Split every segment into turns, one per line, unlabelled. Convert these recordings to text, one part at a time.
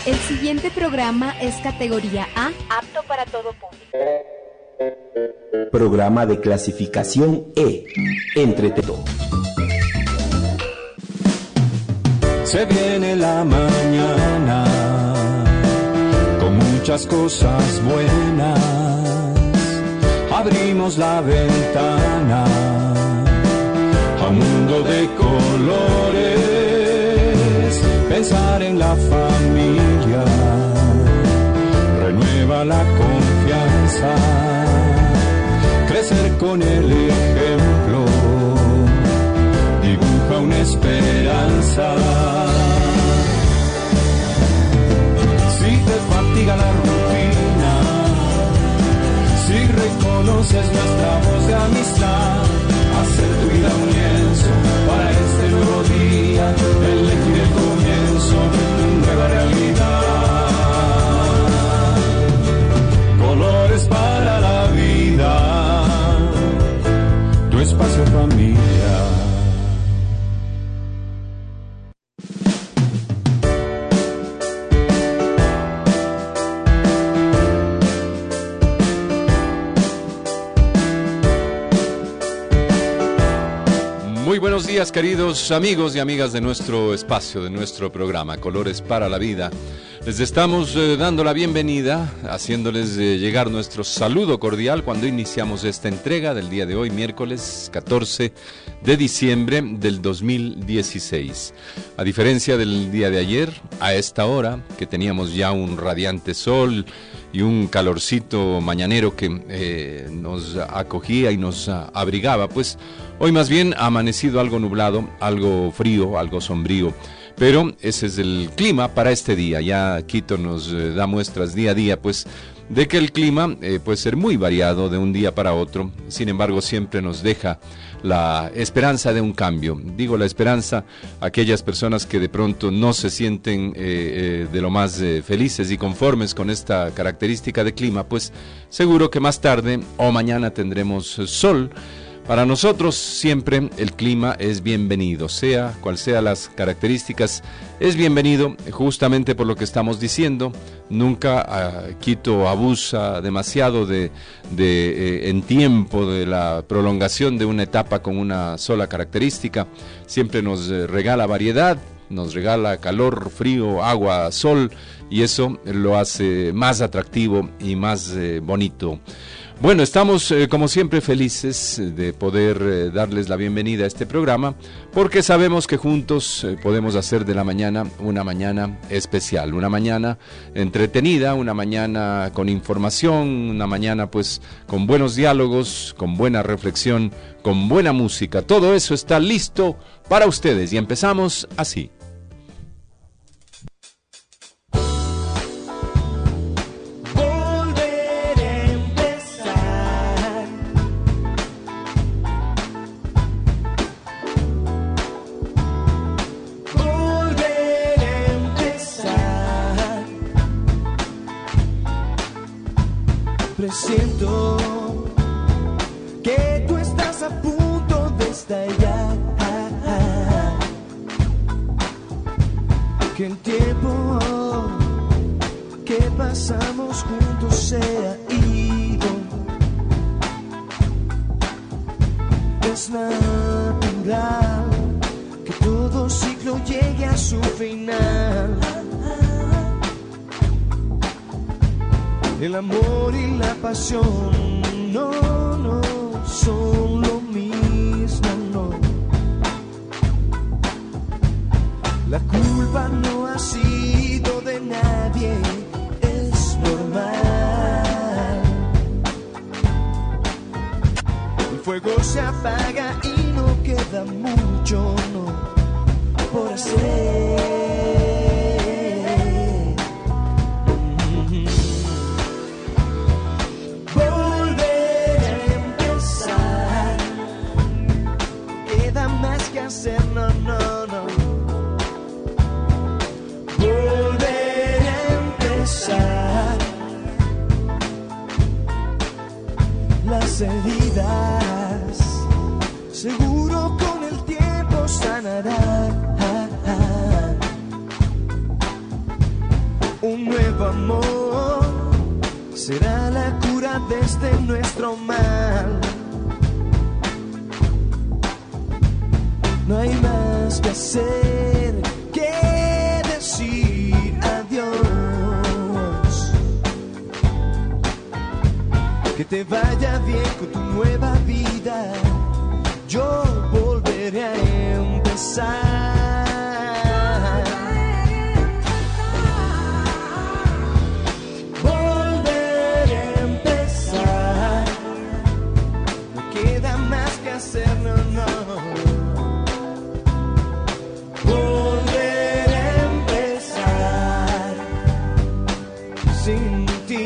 El siguiente programa es categoría A, apto para todo público.
Programa de clasificación E, entretenimiento.
Se viene la mañana con muchas cosas buenas. Abrimos la ventana a un mundo de colores. Pensar en la familia renueva la confianza. Crecer con el ejemplo dibuja una esperanza. Si te fatiga la rutina, si reconoces nuestra voz de amistad, hacer tu vida un lienzo para este nuevo día, elegir el comienzo de tu nueva realidad. Colores para la vida, tu espacio familia.
Muy buenos días, queridos amigos y amigas de nuestro espacio, de nuestro programa Colores para la Vida. Les estamos dando la bienvenida, haciéndoles llegar nuestro saludo cordial cuando iniciamos esta entrega del día de hoy, miércoles 14 de diciembre del 2016. A diferencia del día de ayer, a esta hora, que teníamos ya un radiante sol y un calorcito mañanero que nos acogía y nos abrigaba, pues hoy más bien ha amanecido algo nublado, algo frío, algo sombrío. Pero ese es el clima para este día. Ya Quito nos da muestras día a día, pues, de que el clima puede ser muy variado de un día para otro. Sin embargo, siempre nos deja la esperanza de un cambio. Digo la esperanza a aquellas personas que de pronto no se sienten de lo más felices y conformes con esta característica de clima, pues seguro que más tarde o mañana tendremos sol. Para nosotros siempre el clima es bienvenido, sea cual sea las características, es bienvenido justamente por lo que estamos diciendo. Nunca Quito abusa demasiado en tiempo de la prolongación de una etapa con una sola característica. Siempre nos regala variedad, nos regala calor, frío, agua, sol, y eso lo hace más atractivo y más bonito. Bueno, estamos como siempre felices de poder darles la bienvenida a este programa, porque sabemos que juntos podemos hacer de la mañana una mañana especial, una mañana entretenida, una mañana con información, una mañana pues con buenos diálogos, con buena reflexión, con buena música. Todo eso está listo para ustedes y empezamos así.
Presiento que tú estás a punto de estallar, que el tiempo que pasamos juntos se ha ido. Es natural que todo ciclo llegue a su final. El amor y la pasión no son lo mismo, no. La culpa no ha sido de nadie, es normal. El fuego se apaga y no queda mucho, no, por hacer. No, no, no. Volver a empezar. Las heridas seguro con el tiempo sanarán. amor será la cura desde nuestro mal. No hay más que hacer que decir adiós. Que te vaya bien con tu nueva vida. Yo volveré a empezar. Volveré a empezar. No queda más que hacer, no, no. Volveré a empezar sin ti.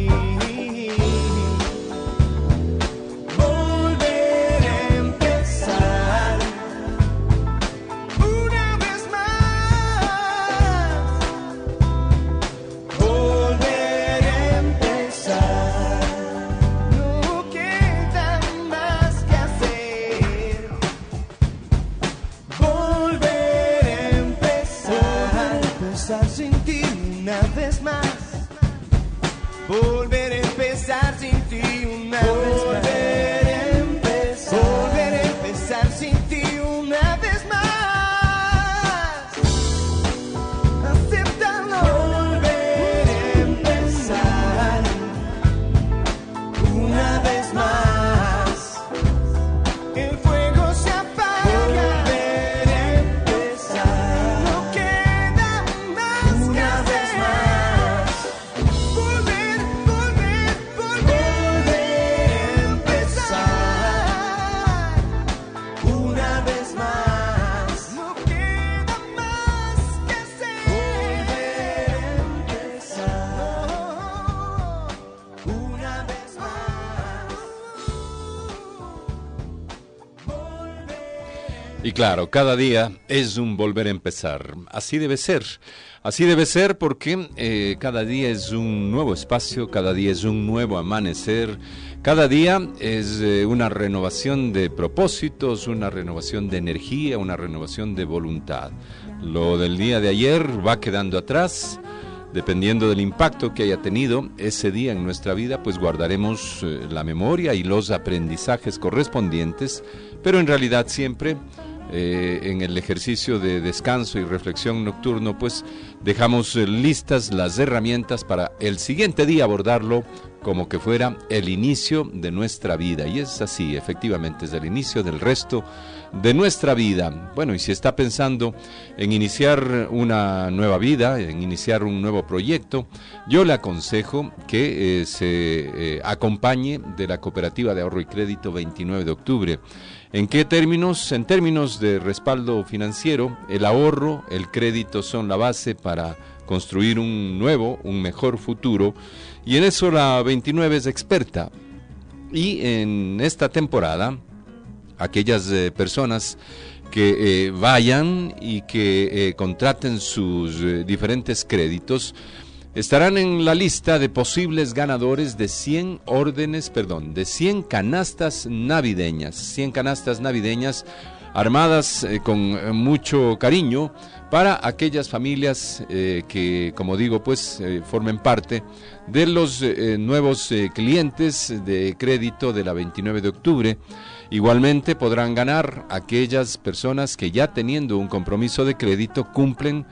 Volver a empezar sin ti una vez más. Volver a empezar. Volver a empezar sin ti una vez más. Aceptarlo. Volver a empezar una vez más. El fuego se apaga. Volver a empezar. No queda más que hacer.
Y claro, cada día es un volver a empezar. Así debe ser. Así debe ser porque cada día es un nuevo espacio, cada día es un nuevo amanecer, cada día es una renovación de propósitos, una renovación de energía, una renovación de voluntad. Lo del día de ayer va quedando atrás. Dependiendo del impacto que haya tenido ese día en nuestra vida, pues guardaremos la memoria y los aprendizajes correspondientes, pero en realidad siempre en el ejercicio de descanso y reflexión nocturno, pues dejamos listas las herramientas para el siguiente día abordarlo como que fuera el inicio de nuestra vida. Y es así, efectivamente, es el inicio del resto de nuestra vida. Bueno, y si está pensando en iniciar una nueva vida, en iniciar un nuevo proyecto, yo le aconsejo que se acompañe de la Cooperativa de Ahorro y Crédito 29 de octubre. ¿En qué términos? En términos de respaldo financiero, el ahorro, el crédito son la base para construir un nuevo, un mejor futuro, y en eso la 29 es experta. Y en esta temporada, aquellas personas que vayan y que contraten sus diferentes créditos estarán en la lista de posibles ganadores de 100 canastas navideñas. 100 canastas navideñas armadas con mucho cariño para aquellas familias que, como digo, pues formen parte de los nuevos clientes de crédito de la 29 de octubre. Igualmente podrán ganar aquellas personas que ya teniendo un compromiso de crédito cumplen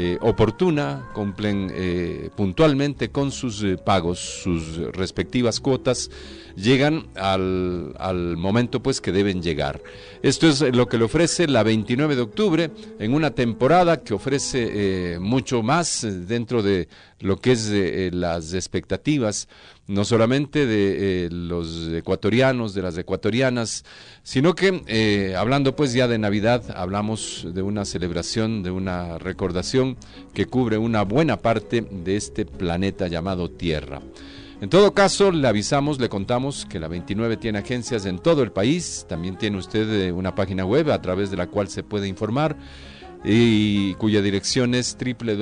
puntualmente con sus pagos, sus respectivas cuotas, llegan al momento pues que deben llegar. Esto es lo que le ofrece la 29 de octubre en una temporada que ofrece mucho más dentro de lo que es las expectativas, no solamente de los ecuatorianos, de las ecuatorianas, sino que hablando pues ya de Navidad, hablamos de una celebración, de una recordación que cubre una buena parte de este planeta llamado Tierra. En todo caso, le avisamos, le contamos que la 29 tiene agencias en todo el país. También tiene usted una página web a través de la cual se puede informar y cuya dirección es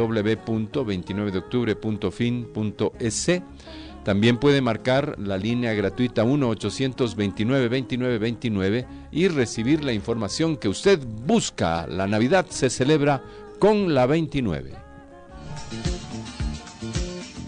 www.29deoctubre.fin.es. También puede marcar la línea gratuita 1-829-29-29 y recibir la información que usted busca. La Navidad se celebra con la 29.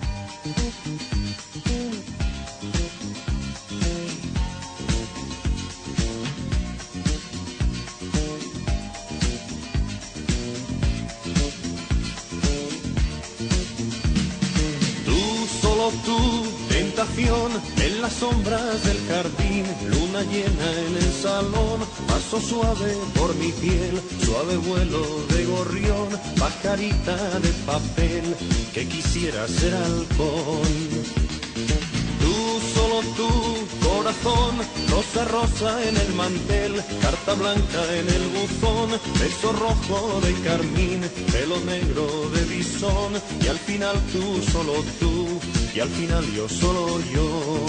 solo tú, tentación en las sombras del jardín, luna llena en el salón, paso suave por mi piel, suave vuelo de gorrión, pajarita de papel que quisiera ser halcón. Tú, solo tú, corazón, rosa rosa en el mantel, carta blanca en el buzón, beso rojo de carmín, pelo negro de bisón, y al final tú, solo tú, y al final yo, solo yo.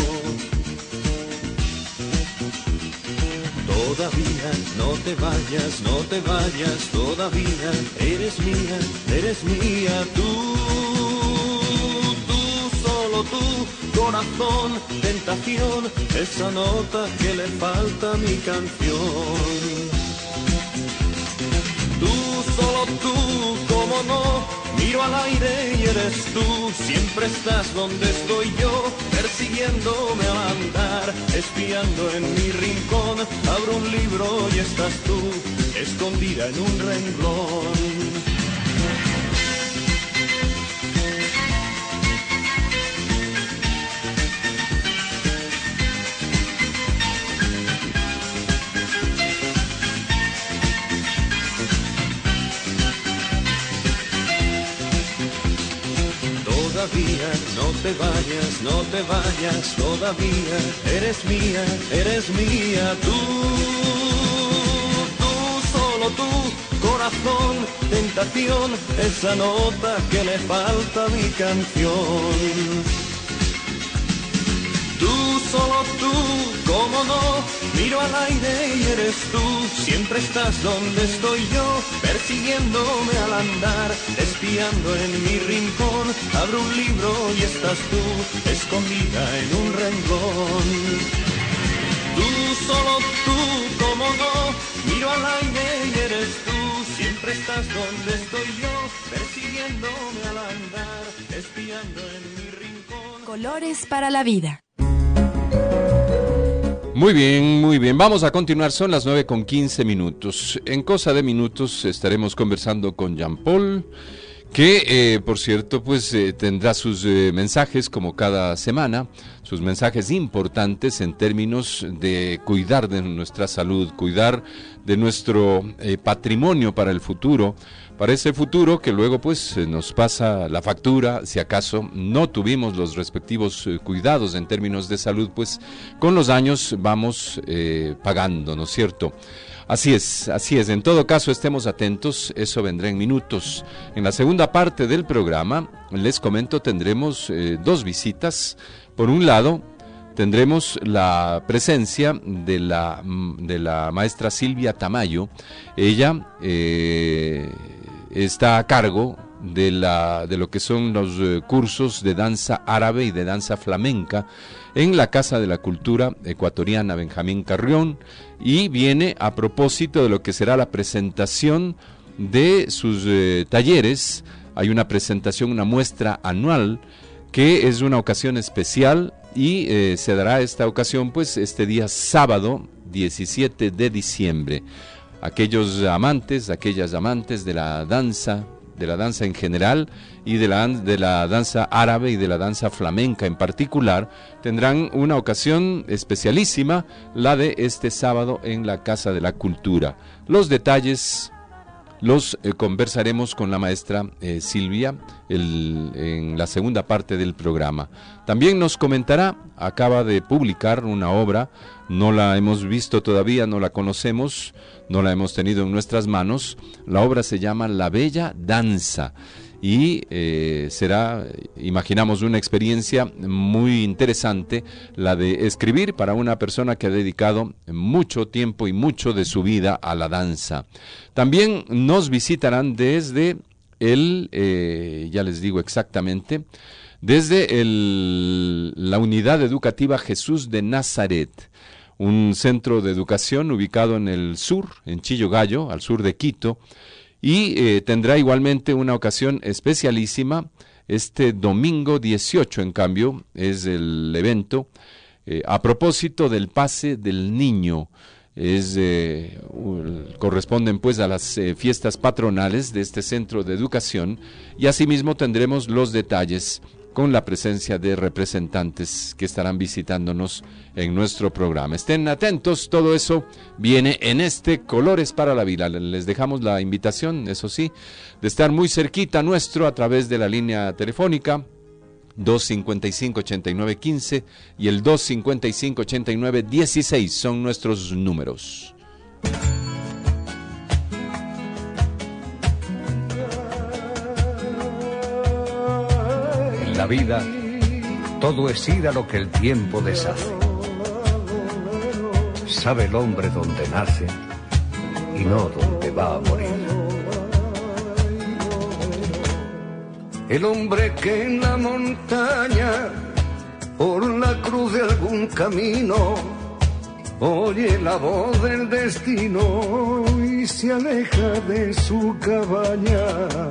Todavía no te vayas, no te vayas, todavía eres mía, tú, solo tú, corazón, tentación, esa nota que le falta a mi canción. Tú, solo tú, cómo no, miro al aire y eres tú, siempre estás donde estoy yo, persiguiéndome al andar, espiando en mi rincón, abro un libro y estás tú, escondida en un renglón. Todavía no te vayas, no te vayas, todavía eres mía, tú, solo tú, corazón, tentación, esa nota que le falta a mi canción. Tú, solo tú, cómo no, miro al aire y eres tú, siempre estás donde estoy yo, persiguiéndome al andar, espiando en mi rincón, abro un libro y estás tú, escondida en un renglón. Tú, solo tú, cómo no, miro al aire y eres tú, siempre estás donde estoy yo, persiguiéndome al andar, espiando en mi rincón.
Colores para la vida.
Muy bien, vamos a continuar, son las 9:15. En cosa de minutos estaremos conversando con Jean Paul, que por cierto pues tendrá sus mensajes como cada semana, sus mensajes importantes en términos de cuidar de nuestra salud, cuidar de nuestro patrimonio para el futuro, para ese futuro que luego pues nos pasa la factura, si acaso no tuvimos los respectivos cuidados en términos de salud, pues con los años vamos pagando, ¿no es cierto? Así es, en todo caso estemos atentos, eso vendrá en minutos. En la segunda parte del programa, les comento, tendremos dos visitas. Por un lado, tendremos la presencia de la maestra Silvia Tamayo. Ella está a cargo de lo que son los cursos de danza árabe y de danza flamenca en la Casa de la Cultura Ecuatoriana Benjamín Carrión, y viene a propósito de lo que será la presentación de sus talleres. Hay una presentación, una muestra anual, que es una ocasión especial y se dará esta ocasión pues este día sábado 17 de diciembre. Aquellas amantes de la danza en general y de la danza árabe y de la danza flamenca en particular, tendrán una ocasión especialísima, la de este sábado en la Casa de la Cultura. Los detalles los conversaremos con la maestra Silvia en la segunda parte del programa. También nos comentará, acaba de publicar una obra, no la hemos visto todavía, no la conocemos, no la hemos tenido en nuestras manos. La obra se llama La Bella Danza y será, imaginamos, una experiencia muy interesante, la de escribir para una persona que ha dedicado mucho tiempo y mucho de su vida a la danza. También nos visitarán desde ya les digo exactamente, desde la unidad educativa Jesús de Nazaret, un centro de educación ubicado en el sur, en Chillogallo, al sur de Quito, y tendrá igualmente una ocasión especialísima este domingo 18, en cambio, es el evento a propósito del pase del niño. Corresponden pues a las fiestas patronales de este centro de educación, y asimismo tendremos los detalles con la presencia de representantes que estarán visitándonos en nuestro programa. Estén atentos, todo eso viene en este Colores para la Vida. Les dejamos la invitación, eso sí, de estar muy cerquita nuestro a través de la línea telefónica 255-8915 y el 255-8916 son nuestros números.
En la vida, todo es ir a lo que el tiempo deshace. Sabe el hombre dónde nace y no dónde va a morir. El hombre que en la montaña, por la cruz de algún camino, oye la voz del destino y se aleja de su cabaña.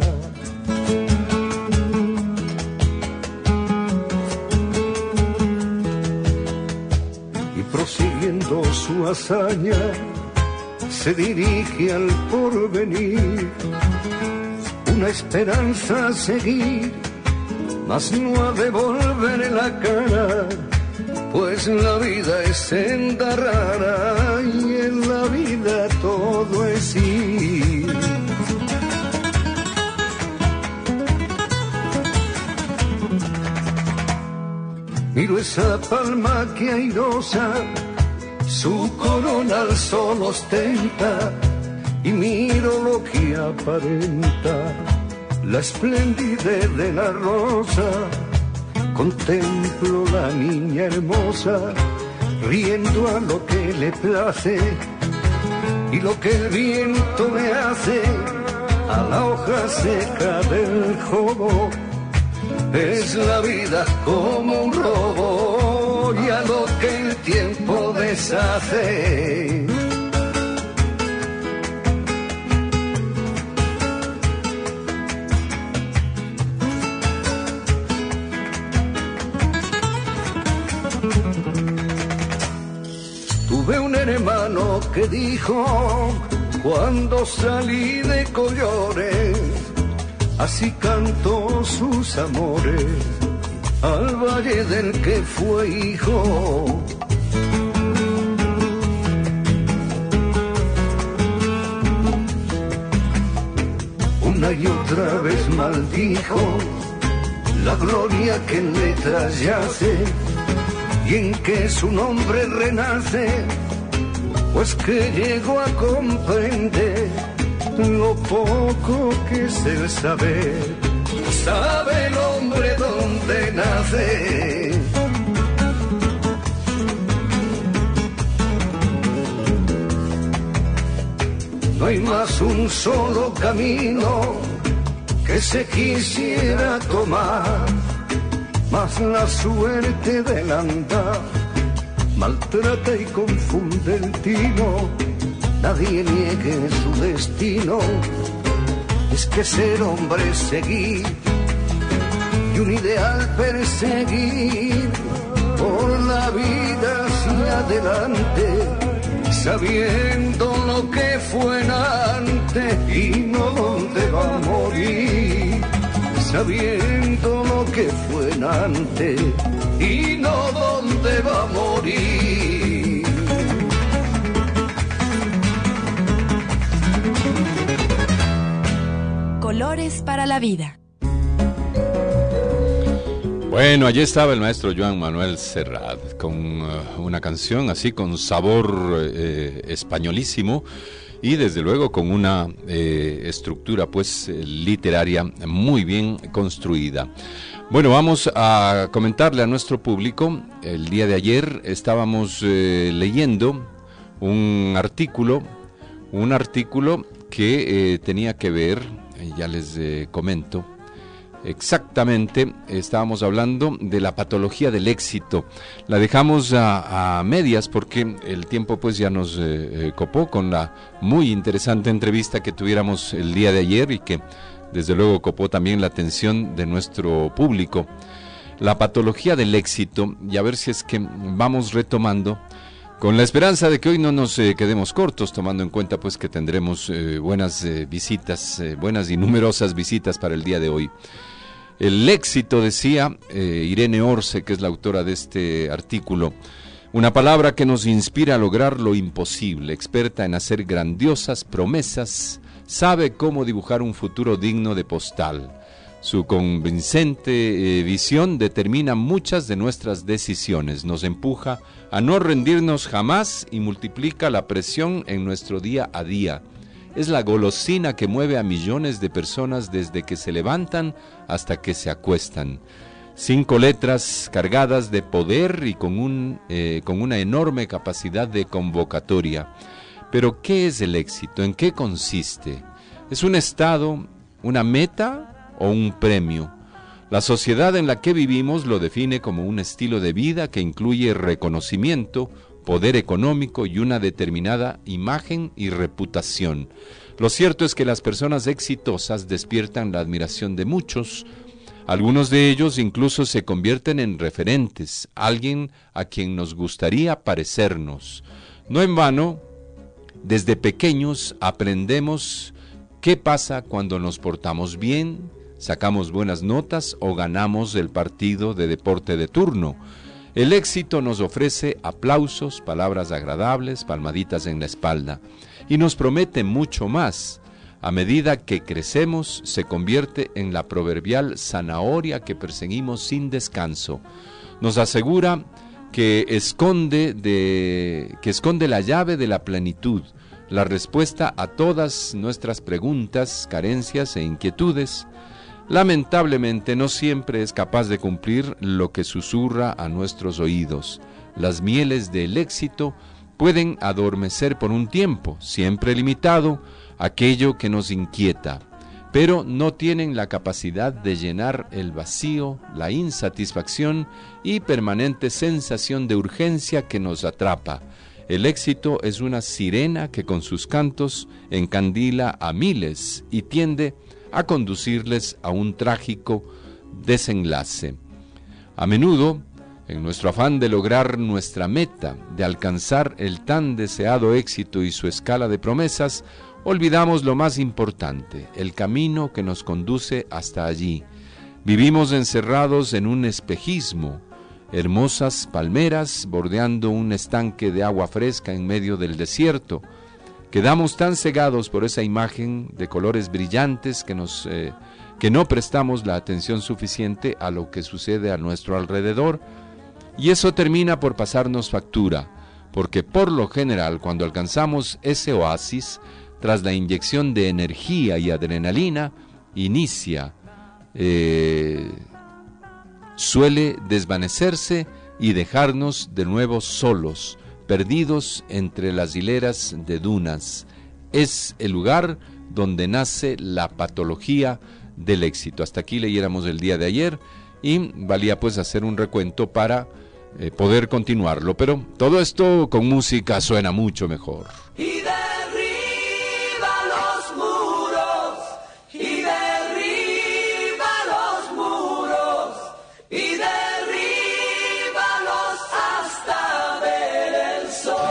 Y prosiguiendo su hazaña, se dirige al porvenir, una esperanza a seguir, mas no ha de volver la cara, pues la vida es senda rara y en la vida todo es ir. Miro esa palma que airosa su corona al sol ostenta, y miro lo que aparenta la esplendidez de la rosa. Contemplo la niña hermosa riendo a lo que le place, y lo que el viento le hace a la hoja seca del jobo. Es la vida como un robo y a lo que el tiempo deshace. Tuve un hermano que dijo cuando salí de Collores, así cantó sus amores al valle del que fue hijo. Una y otra vez maldijo la gloria que en letras yace y en que su nombre renace, pues que llegó a comprender lo poco que es el saber. Sabe el hombre dónde nace. No hay más un solo camino que se quisiera tomar, mas la suerte del andar maltrata y confunde el tino. Nadie niegue su destino, es que ser hombre es seguir y un ideal perseguir, por la vida hacia adelante, sabiendo lo que fue antes y no dónde va a morir, sabiendo lo que fue antes y no dónde va a morir.
Colores para la Vida.
Bueno, allí estaba el maestro Joan Manuel Serrat con una canción así con sabor españolísimo y desde luego con una estructura pues literaria muy bien construida. Bueno, vamos a comentarle a nuestro público. El día de ayer estábamos leyendo un artículo que tenía que ver, ya les comento, exactamente, estábamos hablando de la patología del éxito. La dejamos a medias porque el tiempo pues ya nos copó con la muy interesante entrevista que tuviéramos el día de ayer y que desde luego copó también la atención de nuestro público. La patología del éxito, y a ver si es que vamos retomando con la esperanza de que hoy no nos quedemos cortos, tomando en cuenta pues que tendremos buenas visitas, buenas y numerosas visitas para el día de hoy. El éxito, decía Irene Orce, que es la autora de este artículo, una palabra que nos inspira a lograr lo imposible, experta en hacer grandiosas promesas, sabe cómo dibujar un futuro digno de postal. Su convincente visión determina muchas de nuestras decisiones, nos empuja a no rendirnos jamás y multiplica la presión en nuestro día a día. Es la golosina que mueve a millones de personas desde que se levantan hasta que se acuestan. 5 letras cargadas de poder y con una enorme capacidad de convocatoria. Pero, ¿qué es el éxito? ¿En qué consiste? ¿Es un estado, una meta o un premio? La sociedad en la que vivimos lo define como un estilo de vida que incluye reconocimiento, poder económico y una determinada imagen y reputación. Lo cierto es que las personas exitosas despiertan la admiración de muchos. Algunos de ellos incluso se convierten en referentes, alguien a quien nos gustaría parecernos. No en vano, desde pequeños aprendemos qué pasa cuando nos portamos bien, sacamos buenas notas o ganamos el partido de deporte de turno. El éxito nos ofrece aplausos, palabras agradables, palmaditas en la espalda, y nos promete mucho más. A medida que crecemos, se convierte en la proverbial zanahoria que perseguimos sin descanso. Nos asegura que esconde la llave de la plenitud, la respuesta a todas nuestras preguntas, carencias e inquietudes. Lamentablemente no siempre es capaz de cumplir lo que susurra a nuestros oídos. Las mieles del éxito pueden adormecer por un tiempo, siempre limitado, aquello que nos inquieta, pero no tienen la capacidad de llenar el vacío, la insatisfacción y permanente sensación de urgencia que nos atrapa. El éxito es una sirena que con sus cantos encandila a miles y tiende a conducirles a un trágico desenlace. A menudo, en nuestro afán de lograr nuestra meta, de alcanzar el tan deseado éxito y su escala de promesas, olvidamos lo más importante, el camino que nos conduce hasta allí. Vivimos encerrados en un espejismo, hermosas palmeras bordeando un estanque de agua fresca en medio del desierto. Quedamos tan cegados por esa imagen de colores brillantes que no prestamos la atención suficiente a lo que sucede a nuestro alrededor, y eso termina por pasarnos factura, porque por lo general cuando alcanzamos ese oasis, tras la inyección de energía y adrenalina, suele desvanecerse y dejarnos de nuevo solos, perdidos entre las hileras de dunas. Es el lugar donde nace la patología del éxito. Hasta aquí leyéramos el día de ayer y valía pues hacer un recuento para poder continuarlo, pero todo esto con música suena mucho mejor.
Y derriba los muros, y derriba los muros, y derríbalos hasta ver el sol.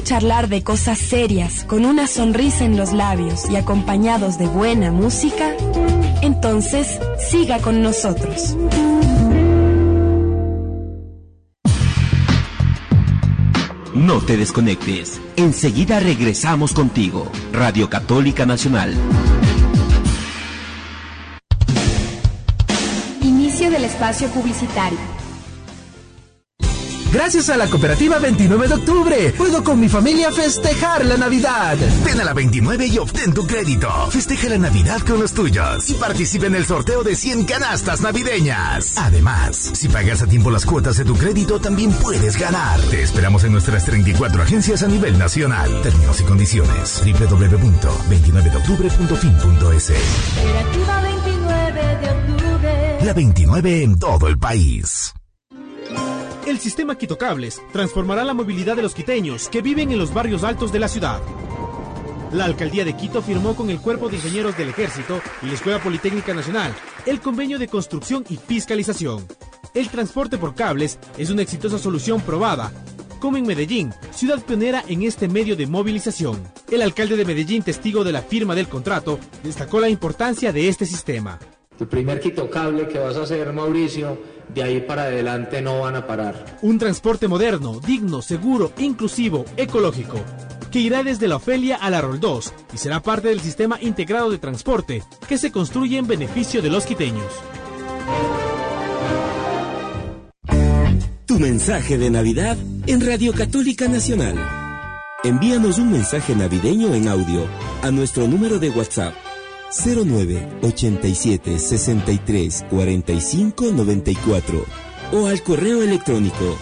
quiere charlar de cosas serias, con una sonrisa en los labios y acompañados de buena música, entonces siga con nosotros.
No te desconectes. Enseguida regresamos contigo. Radio Católica Nacional.
Inicio del espacio publicitario.
Gracias a la cooperativa 29 de octubre, puedo con mi familia festejar la Navidad.
Ven a la 29 y obtén tu crédito. Festeja la Navidad con los tuyos y participa en el sorteo de 100 canastas navideñas. Además, si pagas a tiempo las cuotas de tu crédito, también puedes ganar. Te esperamos en nuestras 34 agencias a nivel nacional. Términos y condiciones: www.29deoctubre.fin.es.
Cooperativa 29 de octubre.
La 29 en todo el país.
El sistema Quito Cables transformará la movilidad de los quiteños que viven en los barrios altos de la ciudad. La Alcaldía de Quito firmó con el Cuerpo de Ingenieros del Ejército y la Escuela Politécnica Nacional el convenio de construcción y fiscalización. El transporte por cables es una exitosa solución probada, como en Medellín, ciudad pionera en este medio de movilización. El alcalde de Medellín, testigo de la firma del contrato, destacó la importancia de este sistema.
El primer Quito Cable que vas a hacer, Mauricio, de ahí para adelante no van a parar.
Un transporte moderno, digno, seguro, inclusivo, ecológico, que irá desde la Ofelia a la Roldós y será parte del sistema integrado de transporte que se construye en beneficio de los quiteños.
Tu mensaje de Navidad en Radio Católica Nacional. Envíanos un mensaje navideño en audio a nuestro número de WhatsApp 0987 63 45 94 o al correo electrónico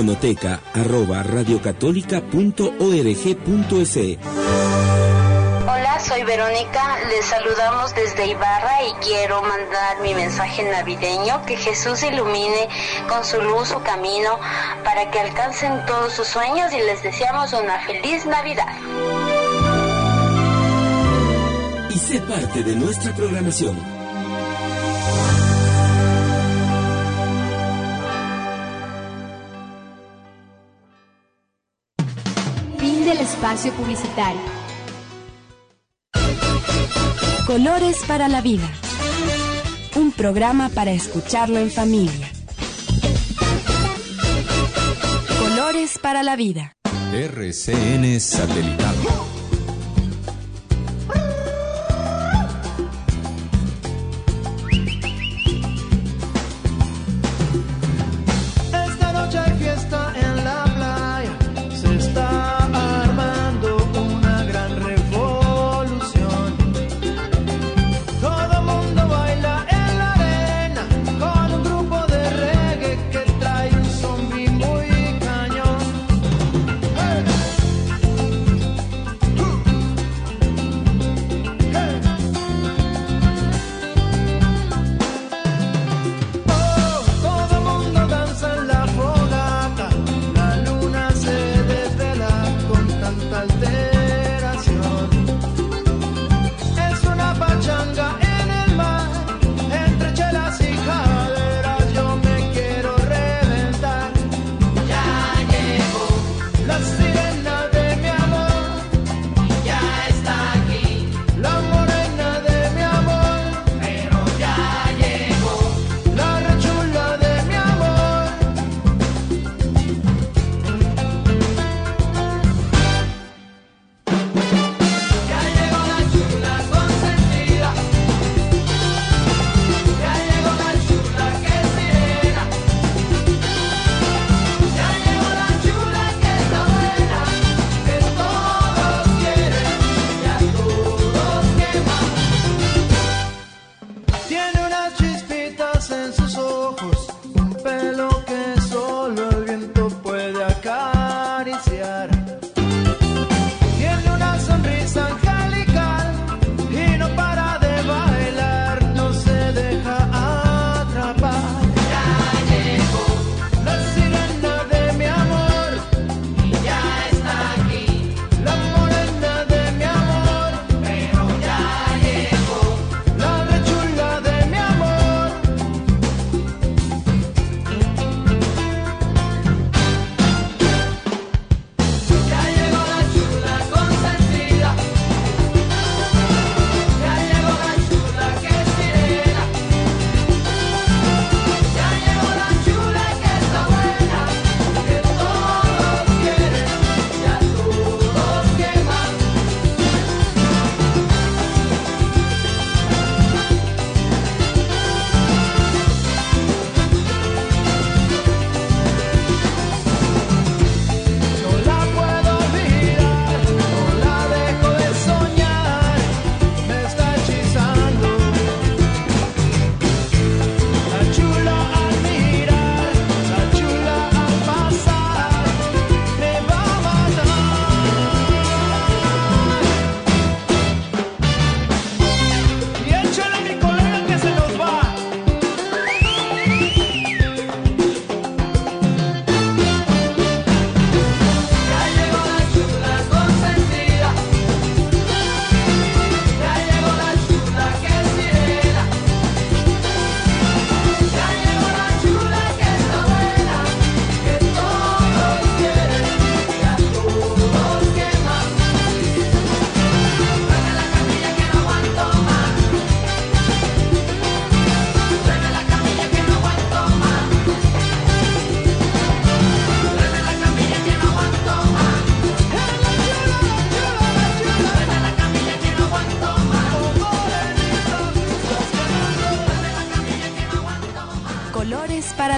fonoteca@radiocatólica.org.es.
Hola, soy Verónica, les saludamos desde Ibarra y quiero mandar mi mensaje navideño: que Jesús ilumine con su luz su camino para que alcancen todos sus sueños, y les deseamos una feliz Navidad.
Y sé parte de nuestra programación.
Fin del espacio publicitario.
Colores para la vida. Un programa para escucharlo en familia. Colores para la vida.
RCN Satelital.
Esta noche hay fiesta en la playa, se está armando una gran revolución. Todo mundo baila en la arena con un grupo de reggae que trae un zombie muy cañón. ¡Hey!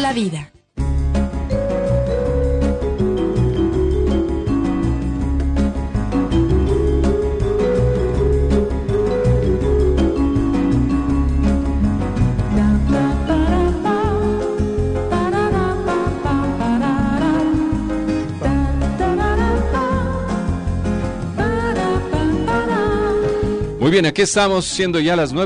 la vida.
Muy bien, aquí estamos, siendo ya las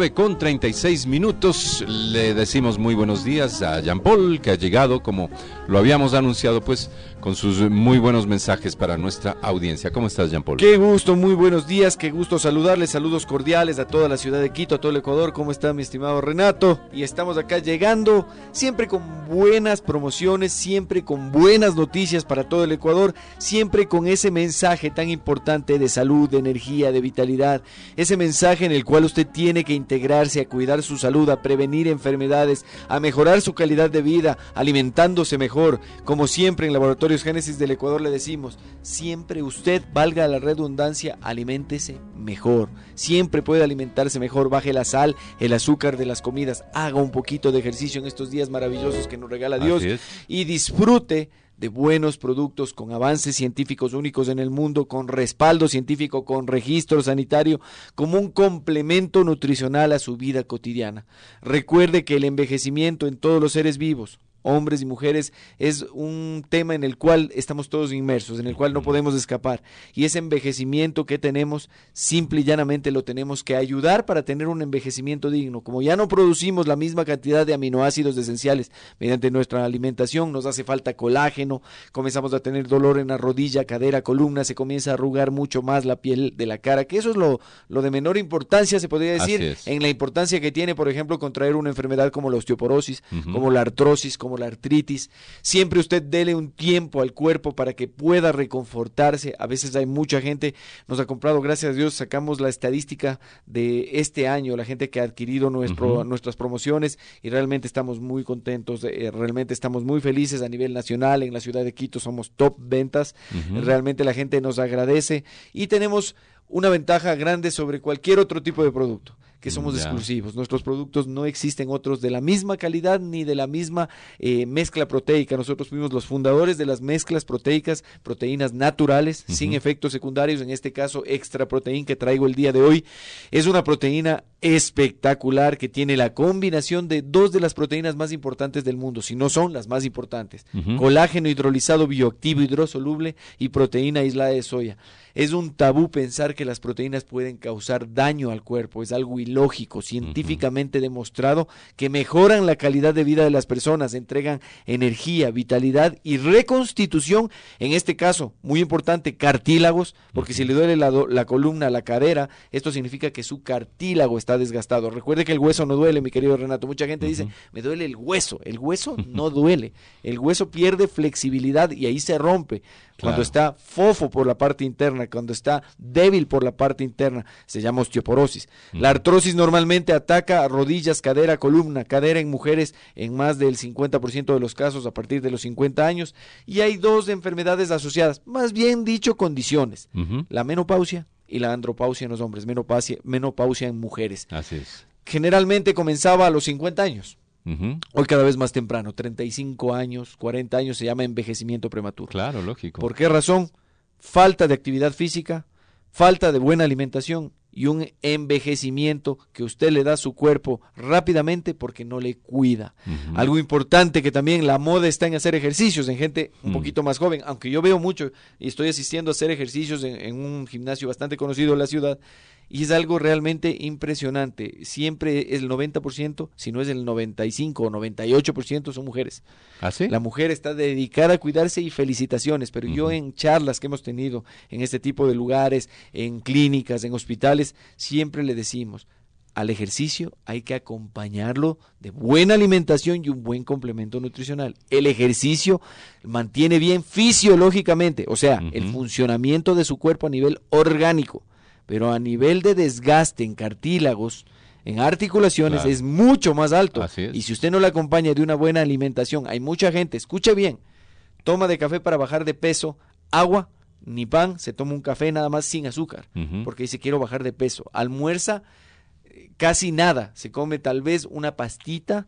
9:36. Le decimos muy buenos días a Jean Paul, que ha llegado, como lo habíamos anunciado, pues, con sus muy buenos mensajes para nuestra audiencia. ¿Cómo estás, Jean Paul?
Qué gusto, muy buenos días, qué gusto saludarles, saludos cordiales a toda la ciudad de Quito, a todo el Ecuador. ¿Cómo está mi estimado Renato? Y estamos acá llegando siempre con buenas promociones, siempre con buenas noticias para todo el Ecuador, siempre con ese mensaje tan importante de salud, de energía, de vitalidad, ese mensaje en el cual usted tiene que integrarse a cuidar su salud, a prevenir enfermedades, a mejorar su calidad de vida, alimentándose mejor. Como siempre en Laboratorios Génesis del Ecuador le decimos, siempre usted, valga la redundancia, aliméntese mejor. Siempre puede alimentarse mejor, baje la sal, el azúcar de las comidas, haga un poquito de ejercicio en estos días maravillosos que nos regala Dios y disfrute de buenos productos con avances científicos únicos en el mundo, con respaldo científico, con registro sanitario, como un complemento nutricional a su vida cotidiana. Recuerde que el envejecimiento en todos los seres vivos, hombres y mujeres, es un tema en el cual estamos todos inmersos, en el cual no podemos escapar, y ese envejecimiento que tenemos, simple y llanamente lo tenemos que ayudar para tener un envejecimiento digno. Como ya no producimos la misma cantidad de aminoácidos esenciales mediante nuestra alimentación, nos hace falta colágeno, comenzamos a tener dolor en la rodilla, cadera, columna, se comienza a arrugar mucho más la piel de la cara, que eso es lo de menor importancia, se podría decir, en la importancia que tiene, por ejemplo, contraer una enfermedad como la osteoporosis, como la artrosis, como la artritis. Siempre usted dele un tiempo al cuerpo para que pueda reconfortarse. A veces hay mucha gente, nos ha comprado, gracias a Dios, sacamos la estadística de este año, la gente que ha adquirido nuestras promociones, y realmente estamos muy contentos, realmente estamos muy felices a nivel nacional. En la ciudad de Quito somos top ventas, realmente la gente nos agradece y tenemos una ventaja grande sobre cualquier otro tipo de producto, que somos exclusivos. Nuestros productos no existen otros de la misma calidad ni de la misma mezcla proteica. Nosotros fuimos los fundadores de las mezclas proteicas, proteínas naturales, sin efectos secundarios. En este caso, Extra Protein, que traigo el día de hoy, es una proteína espectacular que tiene la combinación de dos de las proteínas más importantes del mundo, si no son las más importantes: colágeno hidrolizado bioactivo hidrosoluble y proteína aislada de soya. Es un tabú pensar que las proteínas pueden causar daño al cuerpo, es algo ilógico, científicamente demostrado que mejoran la calidad de vida de las personas, entregan energía, vitalidad y reconstitución, en este caso, muy importante, cartílagos, porque si le duele la columna, la cadera, esto significa que su cartílago está desgastado. Recuerde que el hueso no duele, mi querido Renato. Mucha gente dice, me duele el hueso no duele, el hueso pierde flexibilidad y ahí se rompe. Cuando está fofo por la parte interna, cuando está débil por la parte interna, se llama osteoporosis. La artrosis normalmente ataca a rodillas, cadera, columna, cadera en mujeres en más del 50% de los casos a partir de los 50 años, y hay dos enfermedades asociadas, más bien dicho condiciones, la menopausia y la andropausia en los hombres, menopausia en mujeres.
Así es.
Generalmente comenzaba a los 50 años. Hoy cada vez más temprano, 35 años, 40 años, se llama envejecimiento prematuro.
Claro, lógico.
¿Por qué razón? Falta de actividad física, falta de buena alimentación y un envejecimiento que usted le da a su cuerpo rápidamente porque no le cuida. Algo importante que también la moda está en hacer ejercicios en gente un poquito más joven, aunque yo veo mucho y estoy asistiendo a hacer ejercicios en un gimnasio bastante conocido en la ciudad. Y es algo realmente impresionante. Siempre el 90%, si no es el 95 o 98% son mujeres.
¿Ah, sí?
La mujer está dedicada a cuidarse y felicitaciones, pero yo en charlas que hemos tenido en este tipo de lugares, en clínicas, en hospitales, siempre le decimos, al ejercicio hay que acompañarlo de buena alimentación y un buen complemento nutricional. El ejercicio mantiene bien fisiológicamente, o sea, el funcionamiento de su cuerpo a nivel orgánico. Pero a nivel de desgaste en cartílagos, en articulaciones, es mucho más alto. Y si usted no le acompaña de una buena alimentación, hay mucha gente, escuche bien, toma de café para bajar de peso, agua, ni pan, se toma un café nada más sin azúcar, porque dice quiero bajar de peso. Almuerza casi nada, se come tal vez una pastita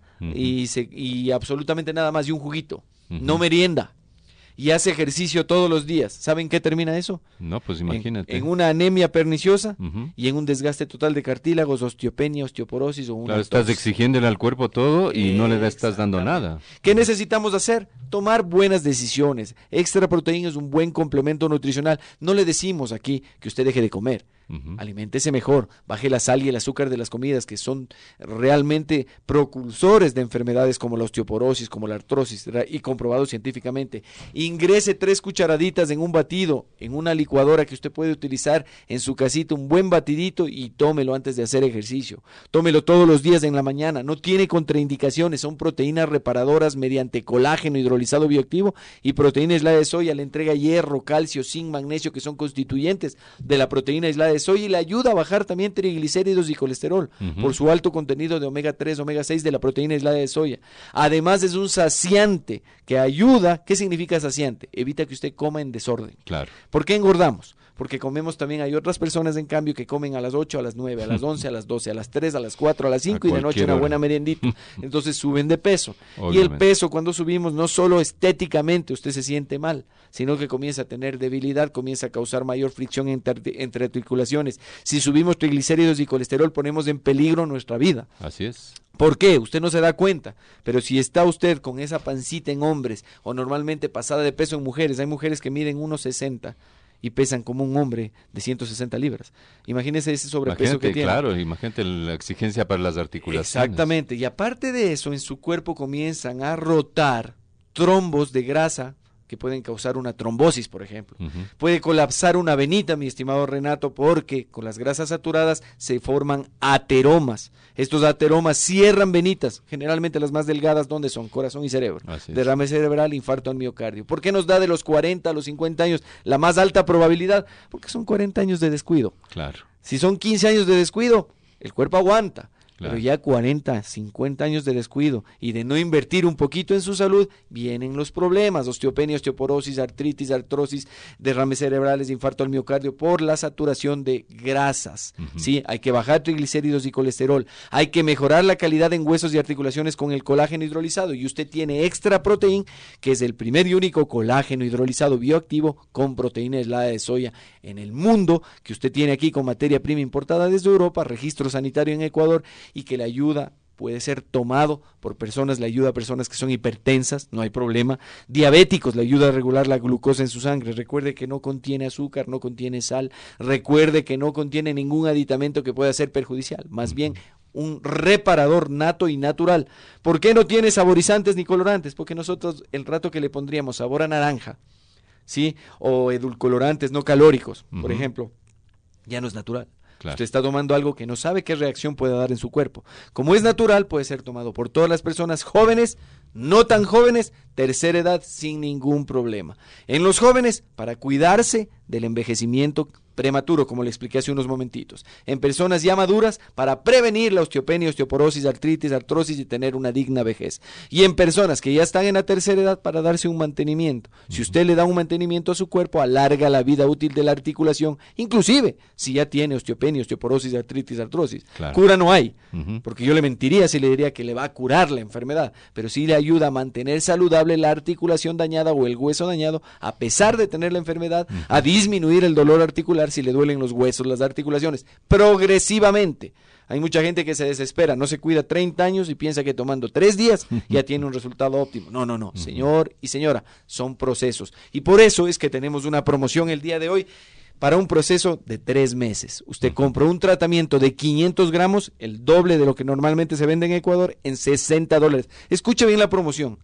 y absolutamente nada más, y un juguito, no merienda, y hace ejercicio todos los días, ¿saben qué termina eso?
No, pues imagínate.
En una anemia perniciosa y en un desgaste total de cartílagos, osteopenia, osteoporosis o una
Claro, estás exigiéndole al cuerpo todo y no le estás dando nada.
¿Qué necesitamos hacer? Tomar buenas decisiones. Extra proteína es un buen complemento nutricional. No le decimos aquí que usted deje de comer. Aliméntese mejor, baje la sal y el azúcar de las comidas, que son realmente precursores de enfermedades como la osteoporosis, como la artrosis, y comprobado científicamente. Ingrese 3 cucharaditas en un batido, en una licuadora que usted puede utilizar en su casita, un buen batidito, y tómelo antes de hacer ejercicio. Tómelo todos los días en la mañana, no tiene contraindicaciones, son proteínas reparadoras mediante colágeno hidrolizado bioactivo y proteína aislada de soya. Le entrega hierro, calcio, zinc, magnesio, que son constituyentes de la proteína aislada de soya, y le ayuda a bajar también triglicéridos y colesterol por su alto contenido de omega 3, omega 6 de la proteína aislada de soya. Además es un saciante que ayuda. ¿Qué significa saciante? Evita que usted coma en desorden.
Claro.
¿Por qué engordamos? Porque comemos también, hay otras personas en cambio que comen a las 8, a las 9, a las 11, a las 12, a las 3, a las 4, a las 5 y de noche una buena meriendita. Entonces suben de peso.
Obviamente.
Y el peso, cuando subimos, no solo estéticamente usted se siente mal, sino que comienza a tener debilidad, comienza a causar mayor fricción entre articulaciones. Si subimos triglicéridos y colesterol, ponemos en peligro nuestra vida.
Así es.
¿Por qué? Usted no se da cuenta, pero si está usted con esa pancita en hombres o normalmente pasada de peso en mujeres, hay mujeres que miden 1.60 y pesan como un hombre de 160 libras. Imagínese ese sobrepeso que tiene.
Claro, imagínate la exigencia para las articulaciones.
Exactamente, y aparte de eso, en su cuerpo comienzan a rotar trombos de grasa que pueden causar una trombosis, por ejemplo. Puede colapsar una venita, mi estimado Renato, porque con las grasas saturadas se forman ateromas. Estos ateromas cierran venitas, generalmente las más delgadas, ¿dónde son? Corazón y cerebro. Derrame cerebral, infarto al miocardio. ¿Por qué nos da de los 40 a los 50 años la más alta probabilidad? Porque son 40 años de descuido.
Claro.
Si son 15 años de descuido, el cuerpo aguanta.
Claro.
Pero ya 40, 50 años de descuido y de no invertir un poquito en su salud, vienen los problemas: osteopenia, osteoporosis, artritis, artrosis, derrames cerebrales, infarto al miocardio, por la saturación de grasas. ¿Sí? Hay que bajar triglicéridos y colesterol, hay que mejorar la calidad en huesos y articulaciones con el colágeno hidrolizado, y usted tiene Extra Protein, que es el primer y único colágeno hidrolizado bioactivo con proteína aislada de soya en el mundo, que usted tiene aquí con materia prima importada desde Europa, registro sanitario en Ecuador, y que le ayuda, puede ser tomado por personas, le ayuda a personas que son hipertensas, no hay problema, diabéticos, le ayuda a regular la glucosa en su sangre. Recuerde que no contiene azúcar, no contiene sal, recuerde que no contiene ningún aditamento que pueda ser perjudicial, más bien un reparador nato y natural. ¿Por qué no tiene saborizantes ni colorantes? Porque nosotros el rato que le pondríamos sabor a naranja, ¿sí? O edulcorantes no calóricos, por ejemplo, ya no es natural. Claro. Usted está tomando algo que no sabe qué reacción puede dar en su cuerpo. Como es natural, puede ser tomado por todas las personas jóvenes, no tan jóvenes, tercera edad, sin ningún problema. En los jóvenes, para cuidarse del envejecimiento prematuro, como le expliqué hace unos momentitos. En personas ya maduras, para prevenir la osteopenia, osteoporosis, artritis, artrosis y tener una digna vejez. Y en personas que ya están en la tercera edad, para darse un mantenimiento. Si usted le da un mantenimiento a su cuerpo, alarga la vida útil de la articulación, inclusive si ya tiene osteopenia, osteoporosis, artritis, artrosis. Claro. Cura no hay, porque yo le mentiría si le diría que le va a curar la enfermedad, pero sí le ayuda a mantener saludable la articulación dañada o el hueso dañado, a pesar de tener la enfermedad, a disminuir el dolor articular si le duelen los huesos, las articulaciones, progresivamente. Hay mucha gente que se desespera, no se cuida 30 años y piensa que tomando 3 días ya tiene un resultado óptimo. No, señor y señora, son procesos. Y por eso es que tenemos una promoción el día de hoy para un proceso de 3 meses. Usted compra un tratamiento de 500 gramos, el doble de lo que normalmente se vende en Ecuador, en $60. Escuche bien la promoción,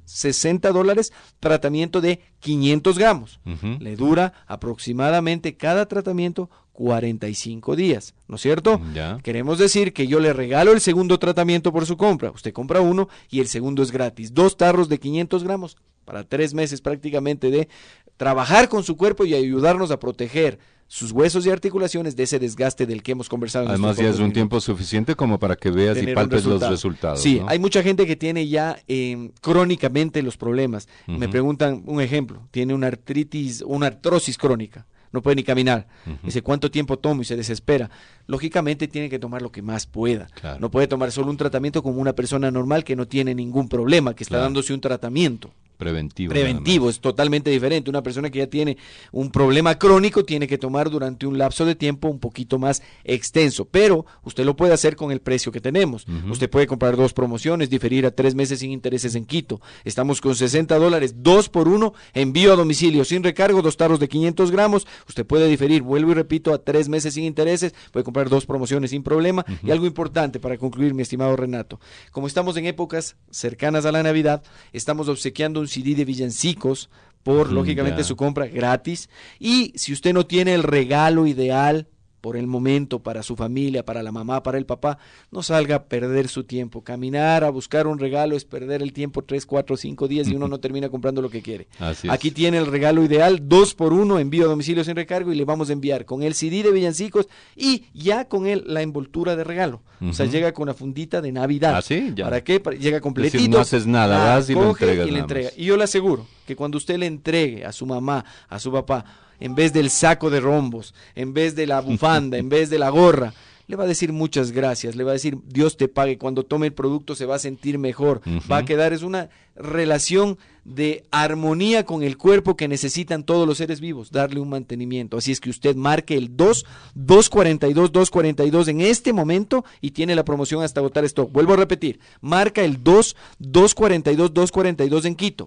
$60, tratamiento de 500 gramos. Le dura aproximadamente cada tratamiento 45 días, ¿no es cierto? Ya. Queremos decir que yo le regalo el segundo tratamiento por su compra. Usted compra uno y el segundo es gratis. 2 tarros de 500 gramos para 3 meses prácticamente de trabajar con su cuerpo y ayudarnos a proteger sus huesos y articulaciones de ese desgaste del que hemos conversado.
Además ya es un tiempo suficiente como para que veas y palpes los resultados.
Sí,
¿no?
Hay mucha gente que tiene ya crónicamente los problemas. Me preguntan un ejemplo, tiene una artritis, una artrosis crónica. no puede ni caminar. Dice, ¿cuánto tiempo tomo? Y se desespera. Lógicamente tiene que tomar lo que más pueda.
Claro.
No puede tomar solo un tratamiento como una persona normal que no tiene ningún problema, que está
Claro.
dándose un tratamiento.
Preventivo,
es totalmente diferente. Una persona que ya tiene un problema crónico tiene que tomar durante un lapso de tiempo un poquito más extenso, pero usted lo puede hacer con el precio que tenemos. Usted puede comprar 2 promociones, diferir a 3 meses sin intereses en Quito. Estamos con $60, 2 por 1, envío a domicilio sin recargo, 2 tarros de 500 gramos. Usted puede diferir, vuelvo y repito, a 3 meses sin intereses, puede comprar 2 promociones sin problema. Y algo importante para concluir, mi estimado Renato, como estamos en épocas cercanas a la Navidad, estamos obsequiando un CD de villancicos por, lógicamente, su compra gratis. Y si usted no tiene el regalo ideal por el momento para su familia, para la mamá, para el papá, no salga a perder su tiempo. Caminar a buscar un regalo es perder el tiempo 3, 4, 5 días y uno no termina comprando lo que quiere. Aquí tiene el regalo ideal, 2 por 1, envío a domicilio sin recargo, y le vamos a enviar con el CD de villancicos y ya con la envoltura de regalo. O sea, llega con una fundita de Navidad. ¿Para qué? Llega completito.
Es decir, no haces nada, vas y lo entregas.
Y le entrega. Y yo le aseguro que cuando usted le entregue a su mamá, a su papá, en vez del saco de rombos, en vez de la bufanda, en vez de la gorra, le va a decir muchas gracias, le va a decir Dios te pague, cuando tome el producto se va a sentir mejor, va a quedar, es una relación de armonía con el cuerpo que necesitan todos los seres vivos, darle un mantenimiento. Así es que usted marque el 242 en este momento y tiene la promoción hasta agotar stock. Vuelvo a repetir, marca el 242 en Quito,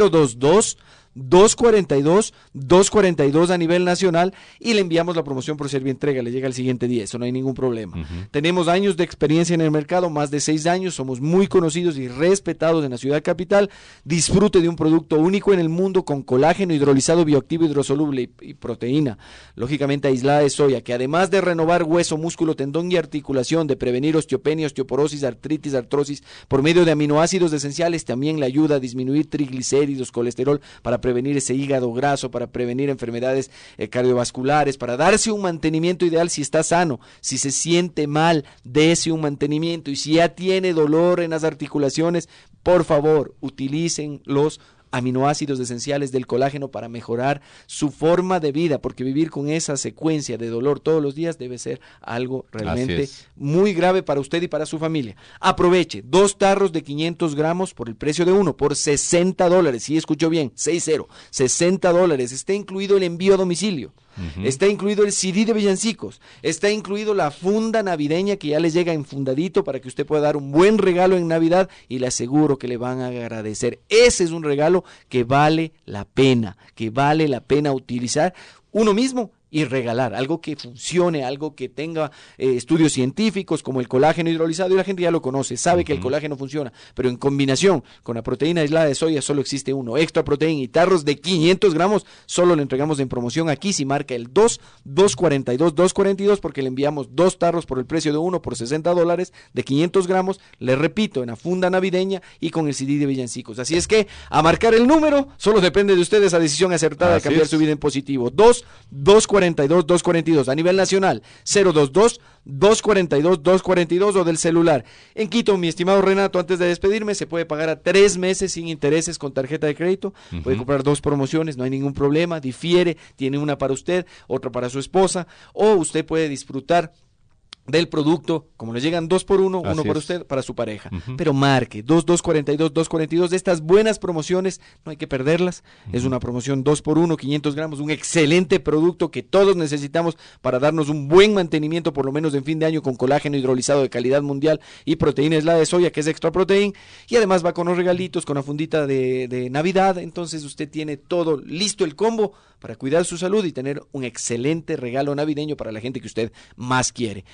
242 a nivel nacional, y le enviamos la promoción por Servientrega, le llega el siguiente día, eso no hay ningún problema. Tenemos años de experiencia en el mercado, más de 6 años, somos muy conocidos y respetados en la ciudad capital. Disfrute de un producto único en el mundo con colágeno hidrolizado bioactivo hidrosoluble y proteína, lógicamente aislada de soya, que además de renovar hueso, músculo, tendón y articulación, de prevenir osteopenia, osteoporosis, artritis, artrosis, por medio de aminoácidos esenciales, también le ayuda a disminuir triglicéridos, colesterol, para prevenir ese hígado graso, para prevenir enfermedades cardiovasculares, para darse un mantenimiento ideal si está sano. Si se siente mal, dése un mantenimiento, y si ya tiene dolor en las articulaciones, por favor, utilicen los aminoácidos esenciales del colágeno para mejorar su forma de vida, porque vivir con esa secuencia de dolor todos los días debe ser algo realmente muy grave para usted y para su familia. Aproveche 2 tarros de 500 gramos por el precio de uno, por $60. Sí, escuchó bien, $60. Está incluido el envío a domicilio. Está incluido el CD de villancicos, está incluido la funda navideña que ya les llega enfundadito para que usted pueda dar un buen regalo en Navidad, y le aseguro que le van a agradecer. Ese es un regalo que vale la pena utilizar uno mismo y regalar, algo que funcione, algo que tenga estudios científicos como el colágeno hidrolizado, y la gente ya lo conoce, sabe que el colágeno funciona, pero en combinación con la proteína aislada de soya solo existe uno. Extra Protein y tarros de 500 gramos solo le entregamos en promoción aquí si marca el 242 porque le enviamos 2 tarros por el precio de uno por $60 de 500 gramos, le repito, en la funda navideña y con el CD de villancicos. Así es que a marcar el número, solo depende de ustedes esa decisión acertada de cambiar su vida en positivo. 242 a nivel nacional, 022-242-242 o del celular. En Quito, mi estimado Renato, antes de despedirme, se puede pagar a 3 meses sin intereses con tarjeta de crédito. Puede comprar 2 promociones, no hay ningún problema, difiere, tiene una para usted, otra para su esposa, o usted puede disfrutar del producto, como le llegan 2 por 1, uno para usted, para su pareja. Pero marque 242 de estas buenas promociones, no hay que perderlas. Es una promoción 2 por 1, 500 gramos, un excelente producto que todos necesitamos para darnos un buen mantenimiento, por lo menos en fin de año, con colágeno hidrolizado de calidad mundial y proteína aislada de soya, que es Extra Protein, y además va con los regalitos, con la fundita de Navidad. Entonces usted tiene todo listo, el combo para cuidar su salud y tener un excelente regalo navideño para la gente que usted más quiere.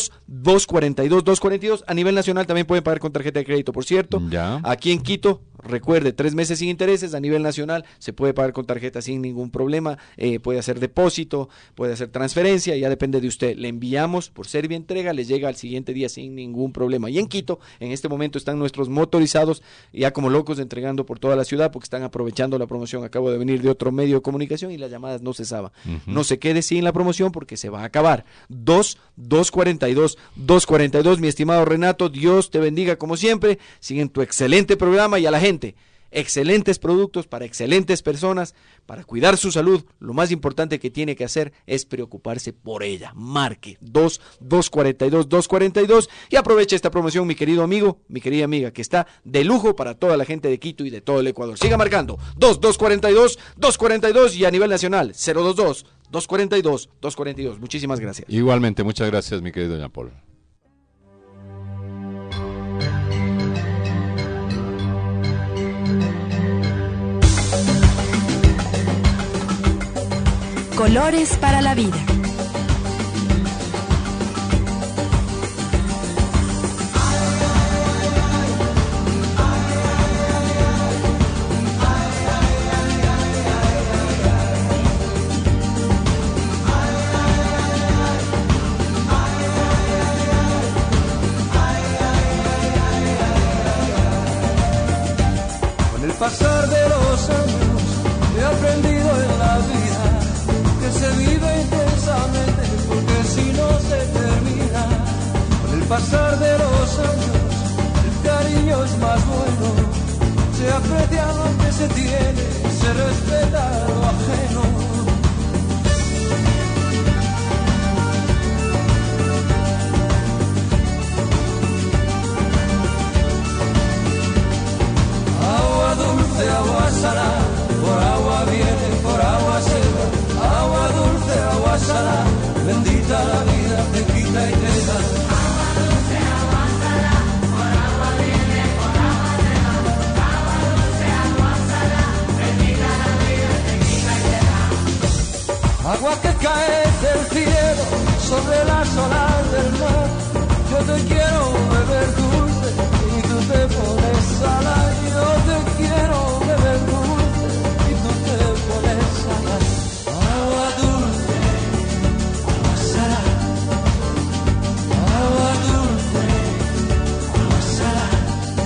242 a nivel nacional, también pueden pagar con tarjeta de crédito, por cierto. Aquí en Quito, recuerde, 3 meses sin intereses. A nivel nacional se puede pagar con tarjeta sin ningún problema, puede hacer depósito, puede hacer transferencia, ya depende de usted. Le enviamos por Servientrega, le llega al siguiente día sin ningún problema. Y en Quito, en este momento están nuestros motorizados ya como locos entregando por toda la ciudad porque están aprovechando la promoción. Acabo de venir de otro medio de comunicación y las llamadas no cesaban. No se quede sin la promoción porque se va a acabar. 242, mi estimado Renato, Dios te bendiga como siempre, sigue en tu excelente programa, y a la gente, excelentes productos para excelentes personas, para cuidar su salud. Lo más importante que tiene que hacer es preocuparse por ella. Marque 242-242 y aproveche esta promoción, mi querido amigo, mi querida amiga, que está de lujo para toda la gente de Quito y de todo el Ecuador. Siga marcando 242-242 y a nivel nacional 022-242-242. Muchísimas gracias.
Igualmente, muchas gracias, mi querido Jean Paul.
Colores para la vida.
Con el pasar de los años he aprendido en la vida que se vive intensamente, porque si no se termina. Con el pasar de los años, el cariño es más bueno. Se aprecia lo que se tiene, se respeta lo ajeno. Agua dulce, agua salada, por agua viene, por agua se va. Agua dulce, agua salada, bendita la vida, te quita y te da. Agua dulce, agua salada, por agua viene, por agua se va. Agua dulce, agua salada, bendita la vida, te quita y te da. Agua que cae del cielo sobre las olas del mar. Yo te quiero beber dulce y tú te pones salada. Yo te quiero beber dulce y tú te pones salada. Agua dulce, agua salada. Agua dulce, agua salada.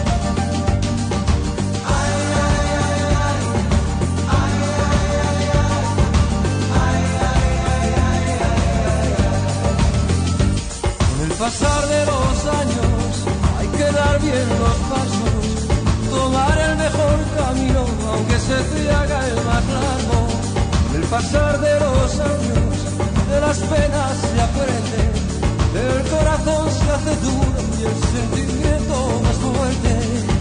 Ay, ay, ay, ay. Ay, ay, ay, ay. Ay, ay, ay, ay. Con el pasar de los años hay que dar bien los pasos, tomar el mejor camino, aunque se te haga el más largo. Con el pasar de los años, de las penas se aprende, el corazón se hace duro y el sentimiento más fuerte.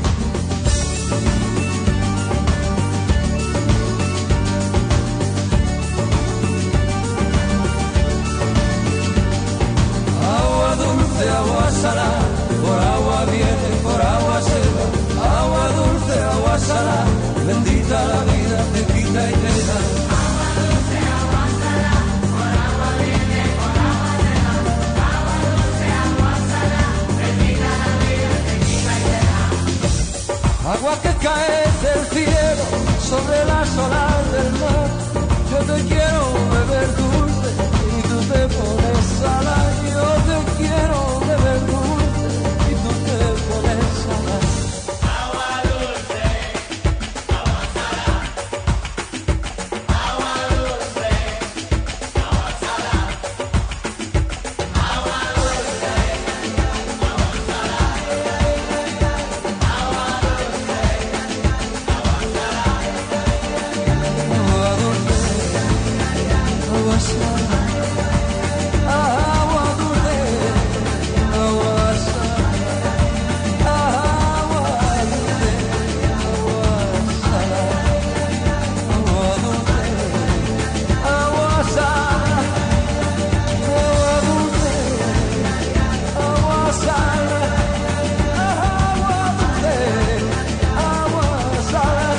Agua dulce, agua salada, por agua viene, por agua se va. Agua dulce, agua salada, bendita la vida, te quita y te da. Agua dulce, agua salada, por agua viene, por agua se va. Agua dulce, agua salada, bendita la vida, te quita y te da. Agua que cae del cielo sobre las olas del mar. Yo te quiero beber dulce y tú te pones salada. Yo te quiero beber dulce y tú te pones salada. Agua dulce, agua salada. Agua dulce, agua salada. Agua dulce, agua salada. Agua dulce, agua salada. Agua dulce, agua salada. Agua dulce, agua salada. Agua dulce, agua salada. Agua dulce, agua salada. Agua dulce, agua salada. Agua dulce, agua salada.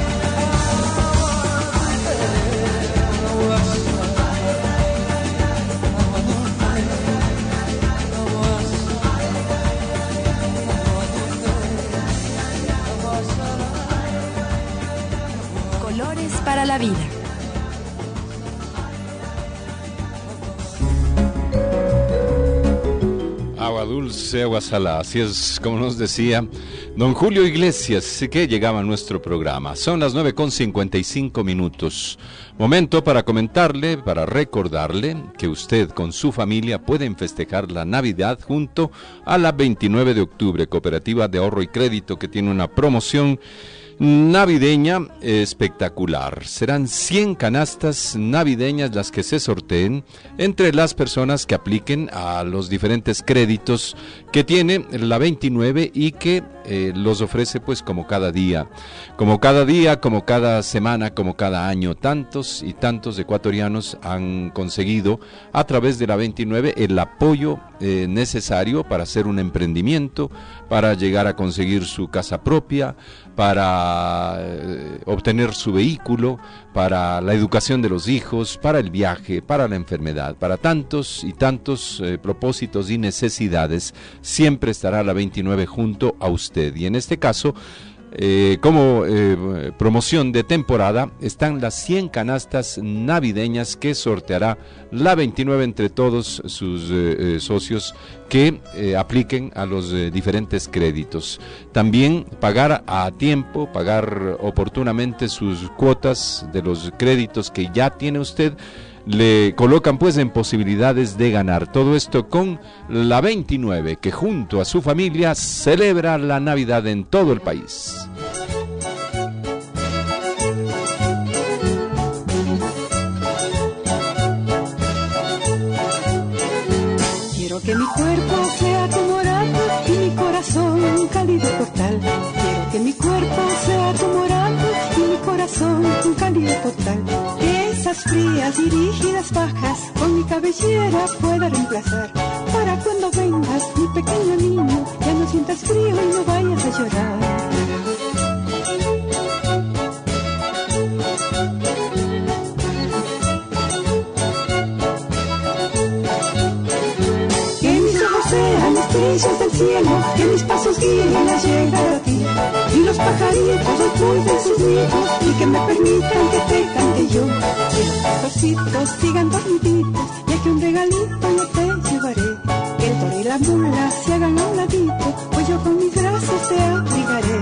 Colores para la vida.
Agua dulce, agua salada, así es como nos decía don Julio Iglesias, que llegaba a nuestro programa. Son las 9:55. Momento para comentarle, para recordarle que usted con su familia pueden festejar la Navidad junto a la 29 de octubre, Cooperativa de Ahorro y Crédito, que tiene una promoción navideña espectacular. Serán 100 canastas navideñas las que se sorteen entre las personas que apliquen a los diferentes créditos que tiene la 29 y que los ofrece pues como cada día, como cada semana, como cada año. Tantos y tantos ecuatorianos han conseguido a través de la 29 el apoyo necesario para hacer un emprendimiento, para llegar a conseguir su casa propia, para obtener su vehículo, para la educación de los hijos, para el viaje, para la enfermedad, para tantos y tantos propósitos y necesidades. Siempre estará la 29 junto a usted. Y en este caso, como promoción de temporada, están las 100 canastas navideñas que sorteará la 29 entre todos sus socios que apliquen a los diferentes créditos. También pagar a tiempo, pagar oportunamente sus cuotas de los créditos que ya tiene usted, le colocan pues en posibilidades de ganar. Todo esto con la 29, que junto a su familia celebra la Navidad en todo el país.
Quiero que mi cuerpo sea tu morada y mi corazón un cálido portal. Quiero que mi cuerpo sea tu morada y mi corazón un cálido portal. Que esas frías y rígidas bajas con mi cabellera pueda reemplazar. Para cuando vengas, mi pequeño niño, ya no sientas frío y no vayas a llorar. Estrellas del cielo, que mis pasos guíen a llegar a ti. Y los pajaritos oculten sus nidos y que me permitan que te cante yo. Que los pastorcitos sigan dormiditos, ya que un regalito yo te llevaré. Que el toro y la mula se hagan a un ladito, pues yo con mis brazos te abrigaré.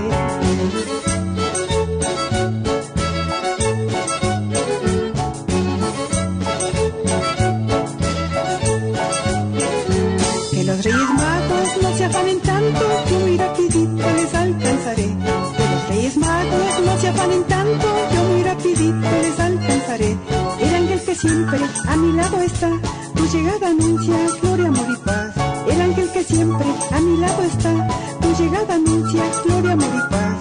Los Reyes Magos no se afanen tanto, yo muy rapidito les alcanzaré. Que los Reyes Magos no se afanen tanto, yo muy rapidito les alcanzaré. El ángel que siempre a mi lado está, tu llegada anuncia gloria, amor y paz. El ángel que siempre a mi lado está, tu llegada anuncia gloria, amor y paz.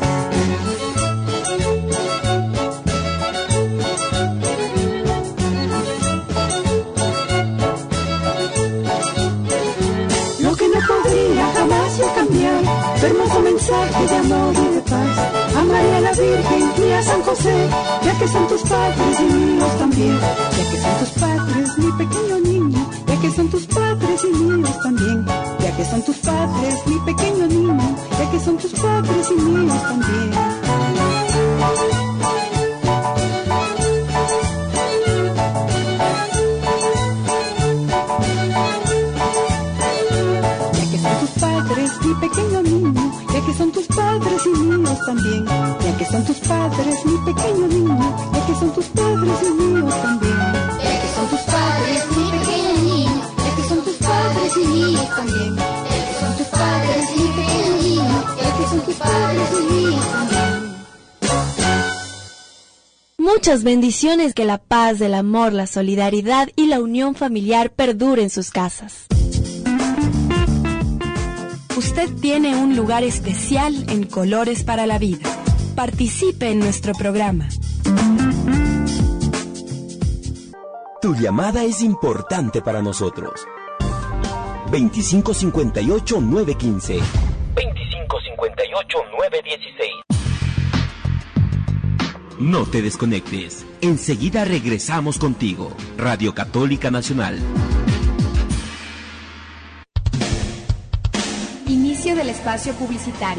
Jamás yo cambiar tu hermoso mensaje de amor y de paz. A María la Virgen y a San José, ya que son tus padres y míos también. Ya que son tus padres, mi pequeño niño, ya que son tus padres y míos también. Ya que son tus padres, mi pequeño niño, ya que son tus padres y míos también. Mi pequeño niño, ya que son tus padres y míos también. Ya que son tus padres, mi pequeño niño, ya que son tus padres y míos también. Ya que son tus padres, mi pequeño niño, ya que son tus padres y míos también. Ya que son tus padres, mi pequeño niño, ya que son tus padres y míos también.
Muchas bendiciones, que la paz, el amor, la solidaridad y la unión familiar perduren en sus casas. Usted tiene un lugar especial en Colores para la Vida. Participe en nuestro programa.
Tu llamada es importante para nosotros. 2558-915. 2558-916. No te desconectes. Enseguida regresamos contigo. Radio Católica Nacional.
Inicio del espacio publicitario.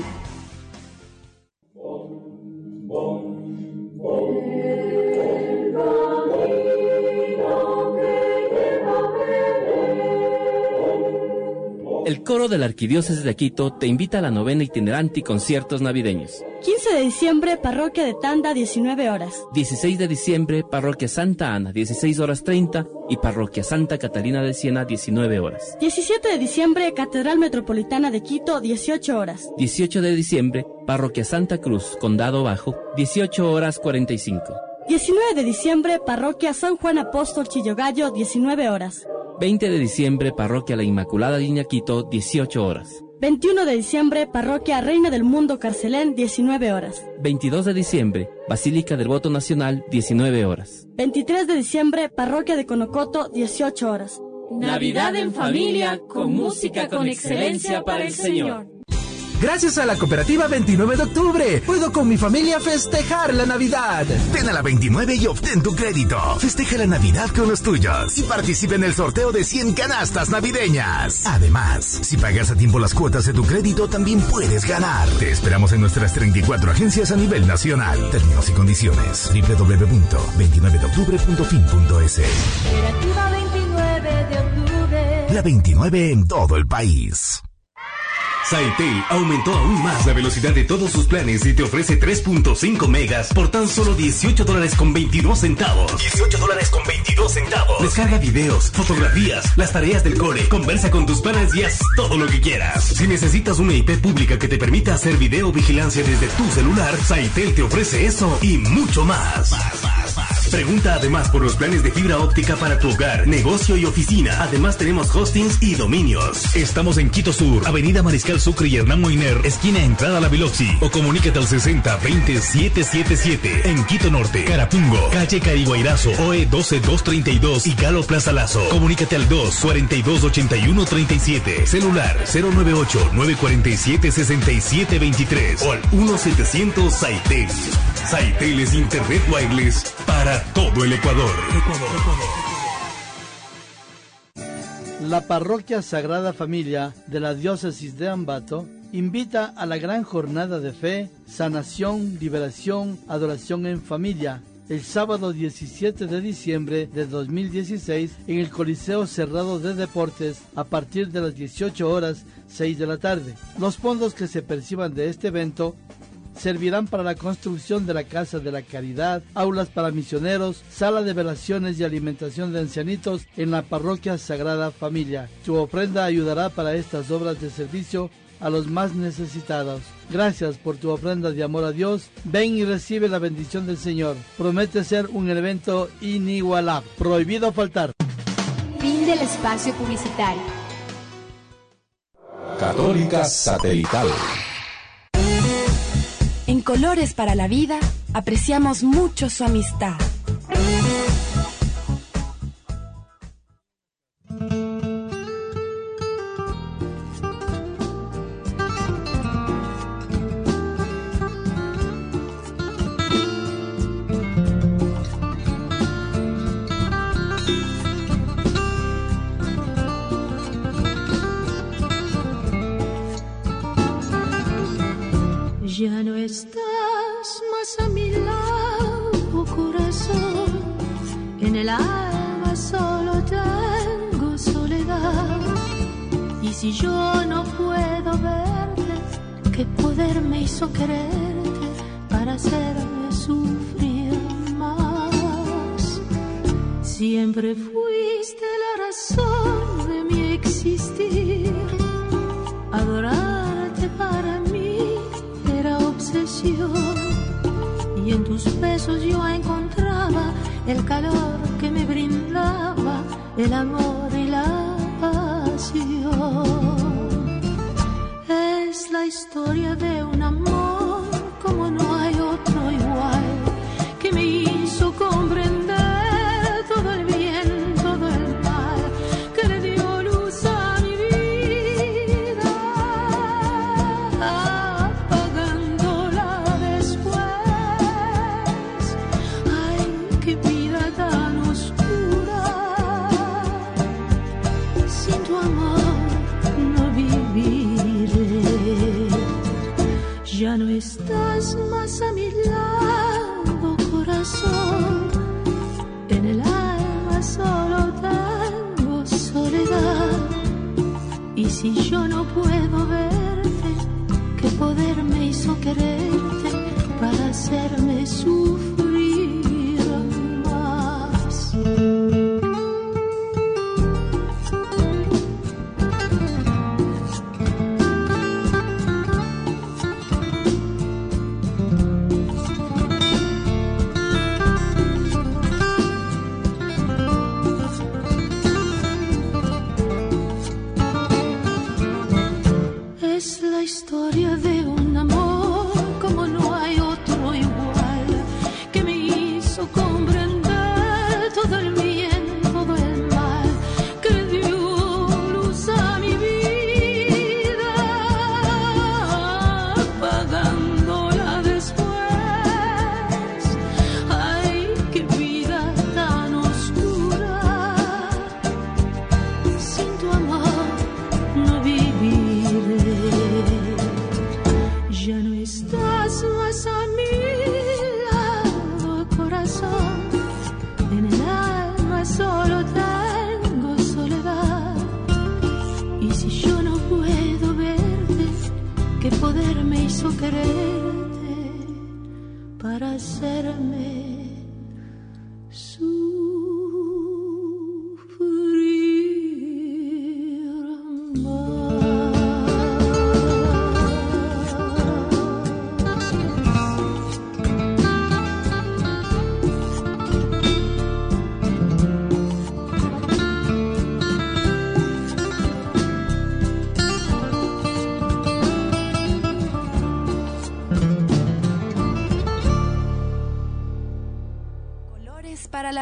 El coro de la Arquidiócesis de Quito te invita a la novena itinerante y conciertos navideños.
15 de diciembre, Parroquia de Tanda, 19 horas.
16 de diciembre, Parroquia Santa Ana, 16 horas 30, y Parroquia Santa Catalina de Siena, 19 horas.
17 de diciembre, Catedral Metropolitana de Quito, 18 horas.
18 de diciembre, Parroquia Santa Cruz, Condado Bajo, 18 horas 45.
19 de diciembre, Parroquia San Juan Apóstol Chillogallo, 19 horas.
20 de diciembre, Parroquia La Inmaculada de Iñaquito, 18 horas.
21 de diciembre, Parroquia Reina del Mundo Carcelén, 19 horas.
22 de diciembre, Basílica del Voto Nacional, 19 horas.
23 de diciembre, Parroquia de Conocoto, 18 horas.
Navidad en familia, con música con excelencia para el Señor.
Gracias a la cooperativa 29 de octubre, puedo con mi familia festejar la Navidad.
Ven a la 29 y obtén tu crédito. Festeja la Navidad con los tuyos y participa en el sorteo de 100 canastas navideñas. Además, si pagas a tiempo las cuotas de tu crédito, también puedes ganar. Te esperamos en nuestras 34 agencias a nivel nacional. Términos y condiciones: www.29deoctubre.fin.es.
Cooperativa 29 de octubre.
La 29 en todo el país.
Saitel aumentó aún más la velocidad de todos sus planes y te ofrece 3.5 megas por tan solo $18.22. $18.22. Descarga videos, fotografías, las tareas del cole, conversa con tus panas y haz todo lo que quieras. Si necesitas una IP pública que te permita hacer video vigilancia desde tu celular, Saitel te ofrece eso y mucho más. Pregunta además por los planes de fibra óptica para tu hogar, negocio y oficina. Además tenemos hostings y dominios. Estamos en Quito Sur, Avenida Mariscal Sucre y Hernán Moiner, esquina entrada a la Biloxi. O comunícate al 60-20-777. En Quito Norte, Carapungo, calle Cariguairazo, OE 12232 y Galo Plaza Lazo. Comunícate al 242-8137. Celular 098-947-6723 o al 1-700-SAITEL. Saitel es Internet Wireless para todo el Ecuador.
La Parroquia Sagrada Familia de la Diócesis de Ambato invita a la gran jornada de fe, sanación, liberación, adoración en familia, el sábado 17 de diciembre de 2016 en el Coliseo Cerrado de Deportes a partir de las 18 horas 6 de la tarde. Los fondos que se perciban de este evento servirán para la construcción de la Casa de la Caridad, aulas para misioneros, sala de velaciones y alimentación de ancianitos en la Parroquia Sagrada Familia. Su ofrenda ayudará para estas obras de servicio a los más necesitados. Gracias por tu ofrenda de amor a Dios. Ven y recibe la bendición del Señor. Promete ser un evento inigualable. Prohibido faltar.
Fin del espacio publicitario.
Católica Satelital.
En Colores para la Vida, apreciamos mucho su amistad.
Ya no estás más a mi lado, corazón. En el alma solo tengo soledad. Y si yo no puedo verte, ¿qué poder me hizo quererte para hacerme sufrir más? Siempre fuiste la razón de mi existir. Adorarte para mí era obsesión, y en tus besos yo encontraba el calor que me brindaba el amor y la pasión. Es la historia de un amor como no hay otro igual, que me hizo comprender todo el bien, todo el mal, que le dio luz a mi vida. Ya no estás más a mi lado, corazón. En el alma solo tengo soledad. Y si yo no puedo verte, ¿qué poder me hizo quererte para hacerme sufrir más?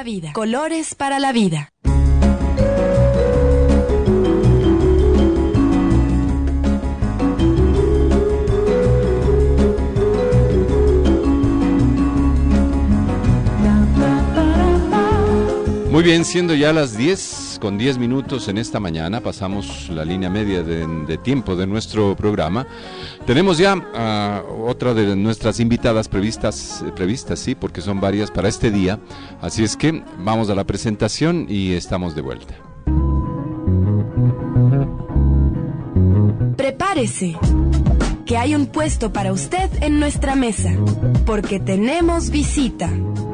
la vida. Colores para la vida.
Muy bien, siendo ya las 10:10 en esta mañana, pasamos la línea media de tiempo de nuestro programa. Tenemos ya otra de nuestras invitadas previstas, sí, porque son varias para este día. Así es que vamos a la presentación y estamos de vuelta.
Prepárese, que hay un puesto para usted en nuestra mesa, porque tenemos visita.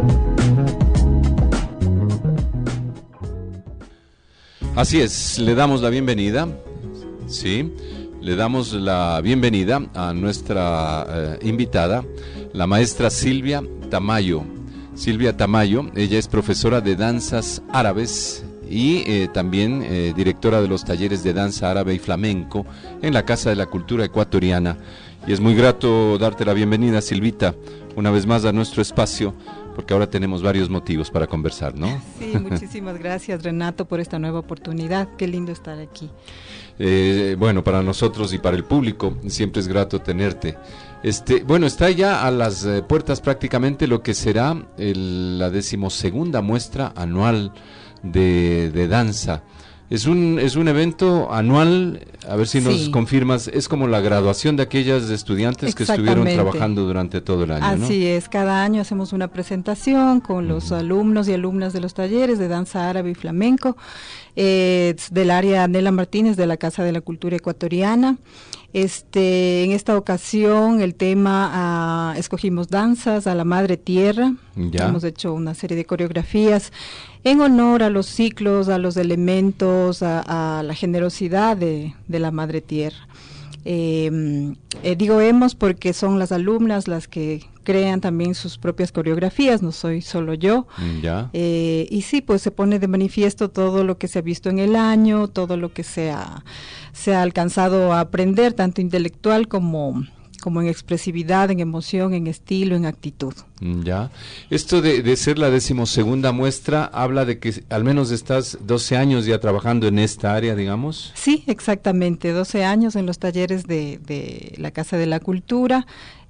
Así es, le damos la bienvenida, sí, le damos la bienvenida a nuestra invitada, la maestra Silvia Tamayo. Silvia Tamayo, ella es profesora de danzas árabes y también directora de los talleres de danza árabe y flamenco en la Casa de la Cultura Ecuatoriana. Y es muy grato darte la bienvenida, Silvita, una vez más a nuestro espacio, porque ahora tenemos varios motivos para conversar, ¿no?
Sí, muchísimas gracias, Renato, por esta nueva oportunidad. Qué lindo estar aquí.
Bueno, para nosotros y para el público siempre es grato tenerte. Bueno, está ya a las puertas prácticamente lo que será la 12ª muestra anual de danza. Es un evento anual, a ver si nos confirmas, es como la graduación de aquellas estudiantes que estuvieron trabajando durante todo el año, ¿no?
Así es, cada año hacemos una presentación con los alumnos y alumnas de los talleres de danza árabe y flamenco, del área Nela Martínez de la Casa de la Cultura Ecuatoriana. En esta ocasión el tema escogimos danzas a la Madre Tierra. Ya. Hemos hecho una serie de coreografías en honor a los ciclos, a los elementos, a la generosidad de la Madre Tierra. Digo hemos porque son las alumnas las que crean también sus propias coreografías, no soy solo yo. Ya. Y sí, pues se pone de manifiesto todo lo que se ha visto en el año, todo lo que se ha alcanzado a aprender, tanto intelectual como en expresividad, en emoción, en estilo, en actitud.
Ya. Esto de ser la 12ª muestra, habla de que al menos estás 12 años ya trabajando en esta área, digamos.
Sí, exactamente, 12 años en los talleres de la Casa de la Cultura,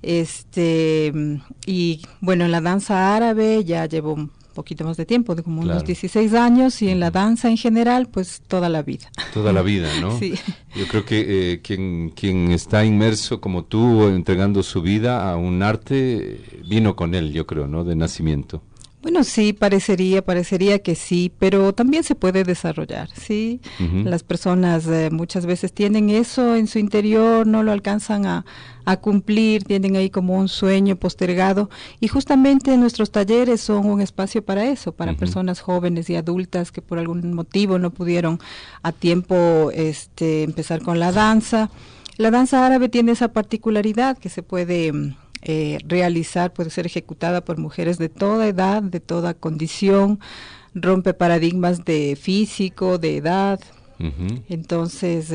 y bueno, en la danza árabe ya llevo un poquito más de tiempo, de como unos 16 años, y en la danza en general, pues toda la vida.
Toda la vida, ¿no?
Sí.
Yo creo que quien está inmerso como tú, entregando su vida a un arte, vino con él, yo creo, ¿no? De nacimiento.
Bueno, sí, parecería que sí, pero también se puede desarrollar, ¿sí? Las personas muchas veces tienen eso en su interior, no lo alcanzan a cumplir, tienen ahí como un sueño postergado, y justamente nuestros talleres son un espacio para eso, para personas jóvenes y adultas que por algún motivo no pudieron a tiempo empezar con la danza. La danza árabe tiene esa particularidad que se puede realizar, puede ser ejecutada por mujeres de toda edad, de toda condición, rompe paradigmas de físico, de edad. Entonces,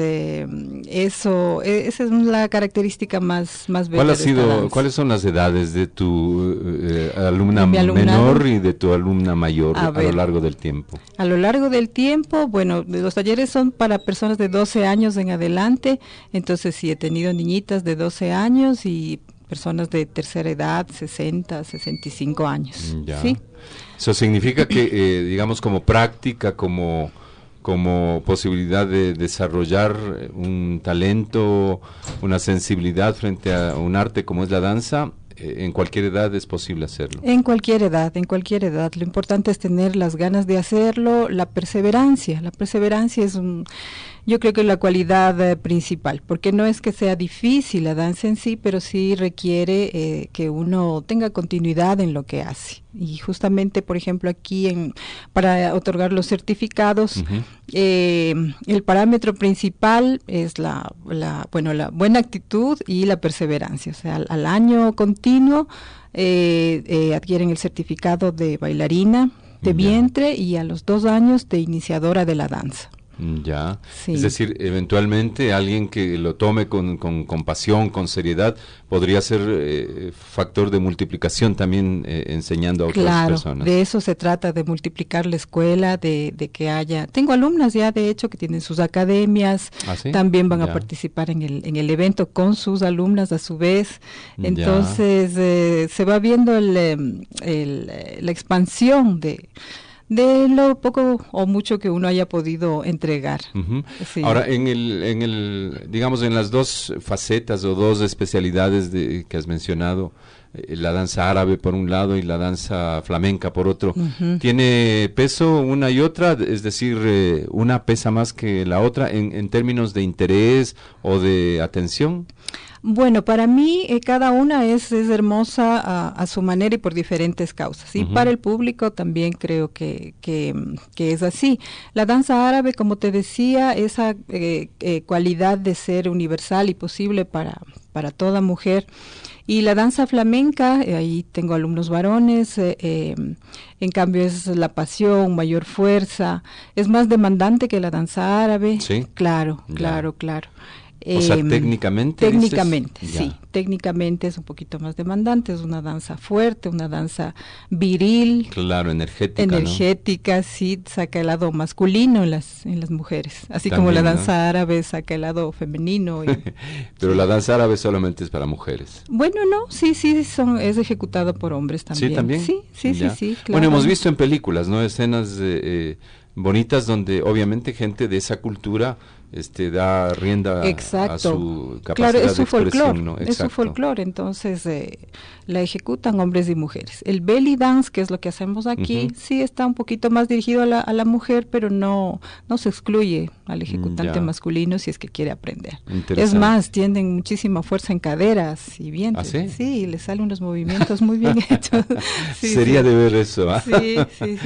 esa es la característica más bella.
¿Cuáles son las edades de tu alumna menor y de tu alumna mayor a lo largo del tiempo?
A lo largo del tiempo, bueno, los talleres son para personas de 12 años en adelante, entonces sí he tenido niñitas de 12 años y personas de tercera edad, 60, 65 años.
Ya.
¿Sí?
Eso significa que, digamos, como práctica, como posibilidad de desarrollar un talento, una sensibilidad frente a un arte como es la danza, en cualquier edad es posible hacerlo.
En cualquier edad. Lo importante es tener las ganas de hacerlo, la perseverancia. La perseverancia es yo creo que es la cualidad principal, porque no es que sea difícil la danza en sí, pero sí requiere que uno tenga continuidad en lo que hace. Y justamente, por ejemplo, aquí para otorgar los certificados, el parámetro principal es la buena actitud y la perseverancia. O sea, al año continuo adquieren el certificado de bailarina de vientre y a los 2 años de iniciadora de la danza.
Ya,
Sí.
es decir, eventualmente alguien que lo tome con pasión, con seriedad, podría ser factor de multiplicación también enseñando a otras personas.
De eso se trata, de multiplicar la escuela, de que haya... Tengo alumnas ya, de hecho, que tienen sus academias,
¿Ah, sí?
también van
Ya.
a participar en el evento con sus alumnas a su vez. Entonces, se va viendo la expansión de lo poco o mucho que uno haya podido entregar.
Ujú.
Sí.
Ahora, digamos, en las dos facetas o dos especialidades que has mencionado, la danza árabe por un lado y la danza flamenca por otro,
Ujú.
¿tiene peso una y otra? Es decir, ¿una pesa más que la otra en términos de interés o de atención?
Bueno, para mí cada una es hermosa a su manera y por diferentes causas. Y
Ujú.
para el público también creo que es así. La danza árabe, como te decía, esa cualidad de ser universal y posible para toda mujer. Y la danza flamenca, ahí tengo alumnos varones, en cambio es la pasión, mayor fuerza, es más demandante que la danza árabe.
Sí.
Claro,
Ya.
claro.
O sea, técnicamente.
Técnicamente,
dices,
sí.
ya.
Técnicamente es un poquito más demandante, es una danza fuerte, una danza viril,
Claro, energética,
energética, sí, saca el lado masculino en las mujeres, así como la
También,
danza árabe saca el lado femenino.
¿no? Pero la danza árabe solamente es para mujeres.
Bueno, no, sí, es ejecutado por hombres también.
¿Sí, también?
Sí,
Ya.
claro.
Bueno, hemos visto en películas, ¿no? Escenas bonitas donde obviamente gente de esa cultura da rienda a su capacidad
claro, es su
de expresión,
folclore,
¿no?
es su
Exacto.
folclore, entonces la ejecutan hombres y mujeres. El belly dance, que es lo que hacemos aquí,
Ujú.
sí está un poquito más dirigido a la mujer, pero no se excluye al ejecutante
Ya.
masculino si es que quiere aprender.
Interesante.
Es más, tienen muchísima fuerza en caderas y vientres.
¿Ah, sí?
Sí, les salen unos movimientos muy bien hechos. Sí,
Sería
sí.
de ver eso. ¿Ah?
Sí.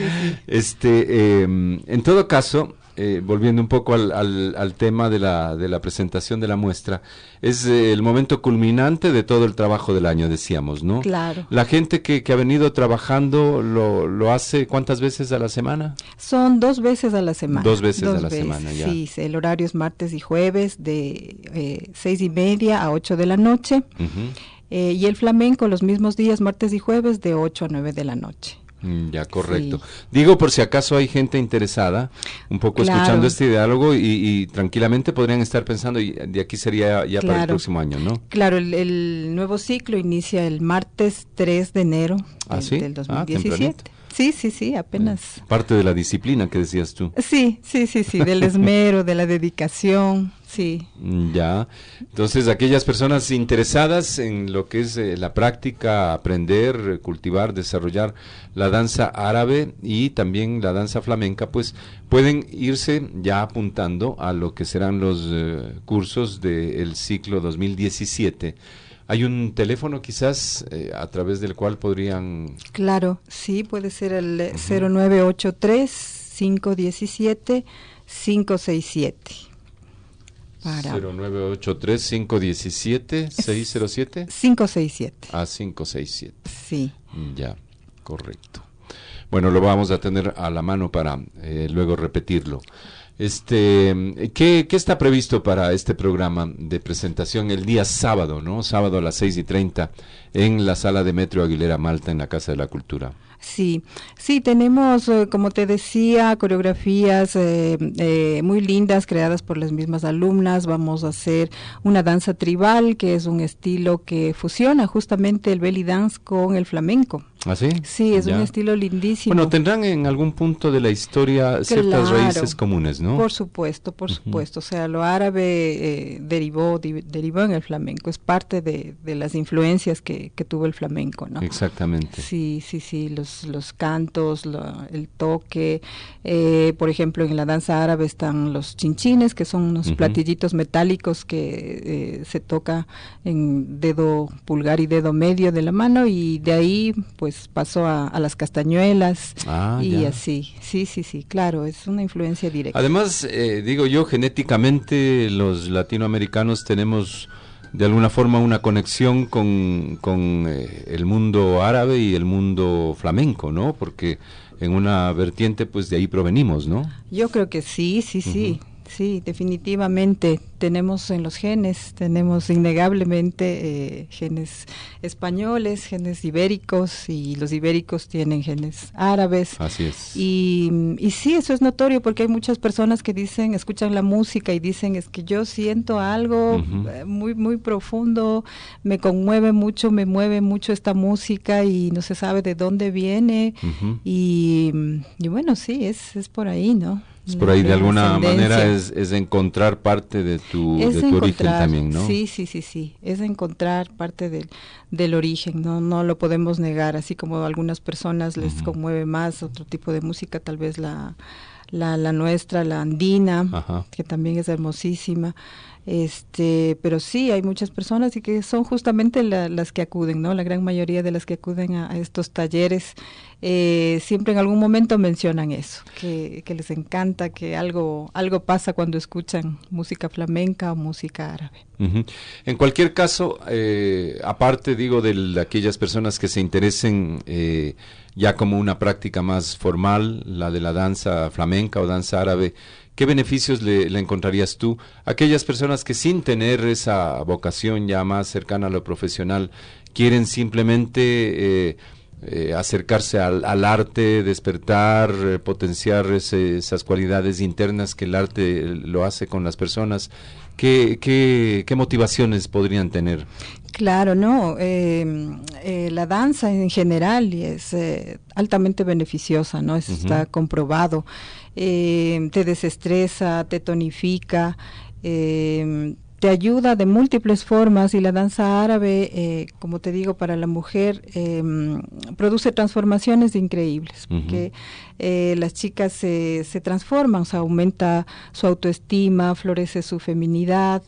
En todo caso, volviendo un poco al tema de la presentación de la muestra, es el momento culminante de todo el trabajo del año, decíamos, ¿no?
Claro.
La gente que ha venido trabajando lo hace ¿cuántas veces a la semana?
Son 2 veces a la semana.
2 veces a la semana, ya.
Sí, el horario es martes y jueves de 6:30 a 8 de la noche.
Ujú.
Y el flamenco los mismos días, martes y jueves, de 8 a 9 de la noche.
Ya, correcto.
Sí.
Digo, por si acaso hay gente interesada, un poco
Claro.
escuchando este diálogo y tranquilamente podrían estar pensando, y de aquí sería ya para el
Claro.
próximo año, ¿no?
Claro, el nuevo ciclo inicia el martes 3 de enero
¿Ah, sí?
del 2017.
tempranito.
Sí, apenas.
Parte de la disciplina que decías tú.
Sí, del esmero, de la dedicación, sí.
Ya, entonces aquellas personas interesadas en lo que es la práctica, aprender, cultivar, desarrollar la danza árabe y también la danza flamenca, pues pueden irse ya apuntando a lo que serán los cursos del ciclo 2017. ¿Hay un teléfono quizás a través del cual podrían...?
Claro, sí, puede ser el 0983-517-567.
0983-517-607.
567.
Ah, 567.
Sí.
Ya, correcto. Bueno, lo vamos a tener a la mano para luego repetirlo. ¿Qué está previsto para este programa de presentación el día sábado, ¿no? Sábado a las 6:30 en la sala de Metro Aguilera Malta en la Casa de la Cultura.
Sí, tenemos, como te decía, coreografías muy lindas creadas por las mismas alumnas. Vamos a hacer una danza tribal, que es un estilo que fusiona justamente el belly dance con el flamenco.
¿Ah, sí?
Sí, es
Ya.
un estilo lindísimo.
Bueno, tendrán en algún punto de la historia ciertas
Claro.
raíces comunes, ¿no?
Por supuesto. O sea, lo árabe derivó en el flamenco. Es parte de las influencias que tuvo el flamenco, ¿no?
Exactamente.
Sí, los cantos, el toque. Por ejemplo, en la danza árabe están los chinchines, que son unos platillitos metálicos que se toca en dedo pulgar y dedo medio de la mano, y de ahí pues pasó a las castañuelas y
ya.
así. Sí, claro, es una influencia directa.
Además, digo yo, genéticamente los latinoamericanos tenemos de alguna forma una conexión con el mundo árabe y el mundo flamenco, ¿no? Porque en una vertiente, pues de ahí provenimos, ¿no?
Yo creo que sí. Sí, definitivamente tenemos en los genes, tenemos innegablemente genes españoles, genes ibéricos, y los ibéricos tienen genes árabes.
Así es.
Y sí, eso es notorio porque hay muchas personas que dicen, escuchan la música y dicen, es que yo siento algo muy, muy profundo, me conmueve mucho, me mueve mucho esta música y no se sabe de dónde viene. Y bueno, sí, es por ahí, ¿no?
Es por ahí, de alguna manera es encontrar parte de tu origen también, ¿no?
Sí, es encontrar parte del origen, no lo podemos negar, así como a algunas personas les conmueve más otro tipo de música, tal vez la nuestra, la andina, que también es hermosísima. Pero sí, hay muchas personas y que son justamente las que acuden, ¿no? La gran mayoría de las que acuden a estos talleres siempre en algún momento mencionan eso, que les encanta, que algo pasa cuando escuchan música flamenca o música árabe.
En cualquier caso, aparte digo de aquellas personas que se interesen ya como una práctica más formal, la de la danza flamenca o danza árabe, ¿qué beneficios le encontrarías tú a aquellas personas que sin tener esa vocación ya más cercana a lo profesional quieren simplemente acercarse al arte, despertar, potenciar esas cualidades internas que el arte lo hace con las personas? ¿Qué motivaciones podrían tener?
Claro, no, la danza en general es altamente beneficiosa, ¿no? Eso está comprobado. Te desestresa, te tonifica, te ayuda de múltiples formas, y la danza árabe, como te digo, para la mujer produce transformaciones increíbles, porque las chicas se transforman, o sea, aumenta su autoestima, florece su feminidad.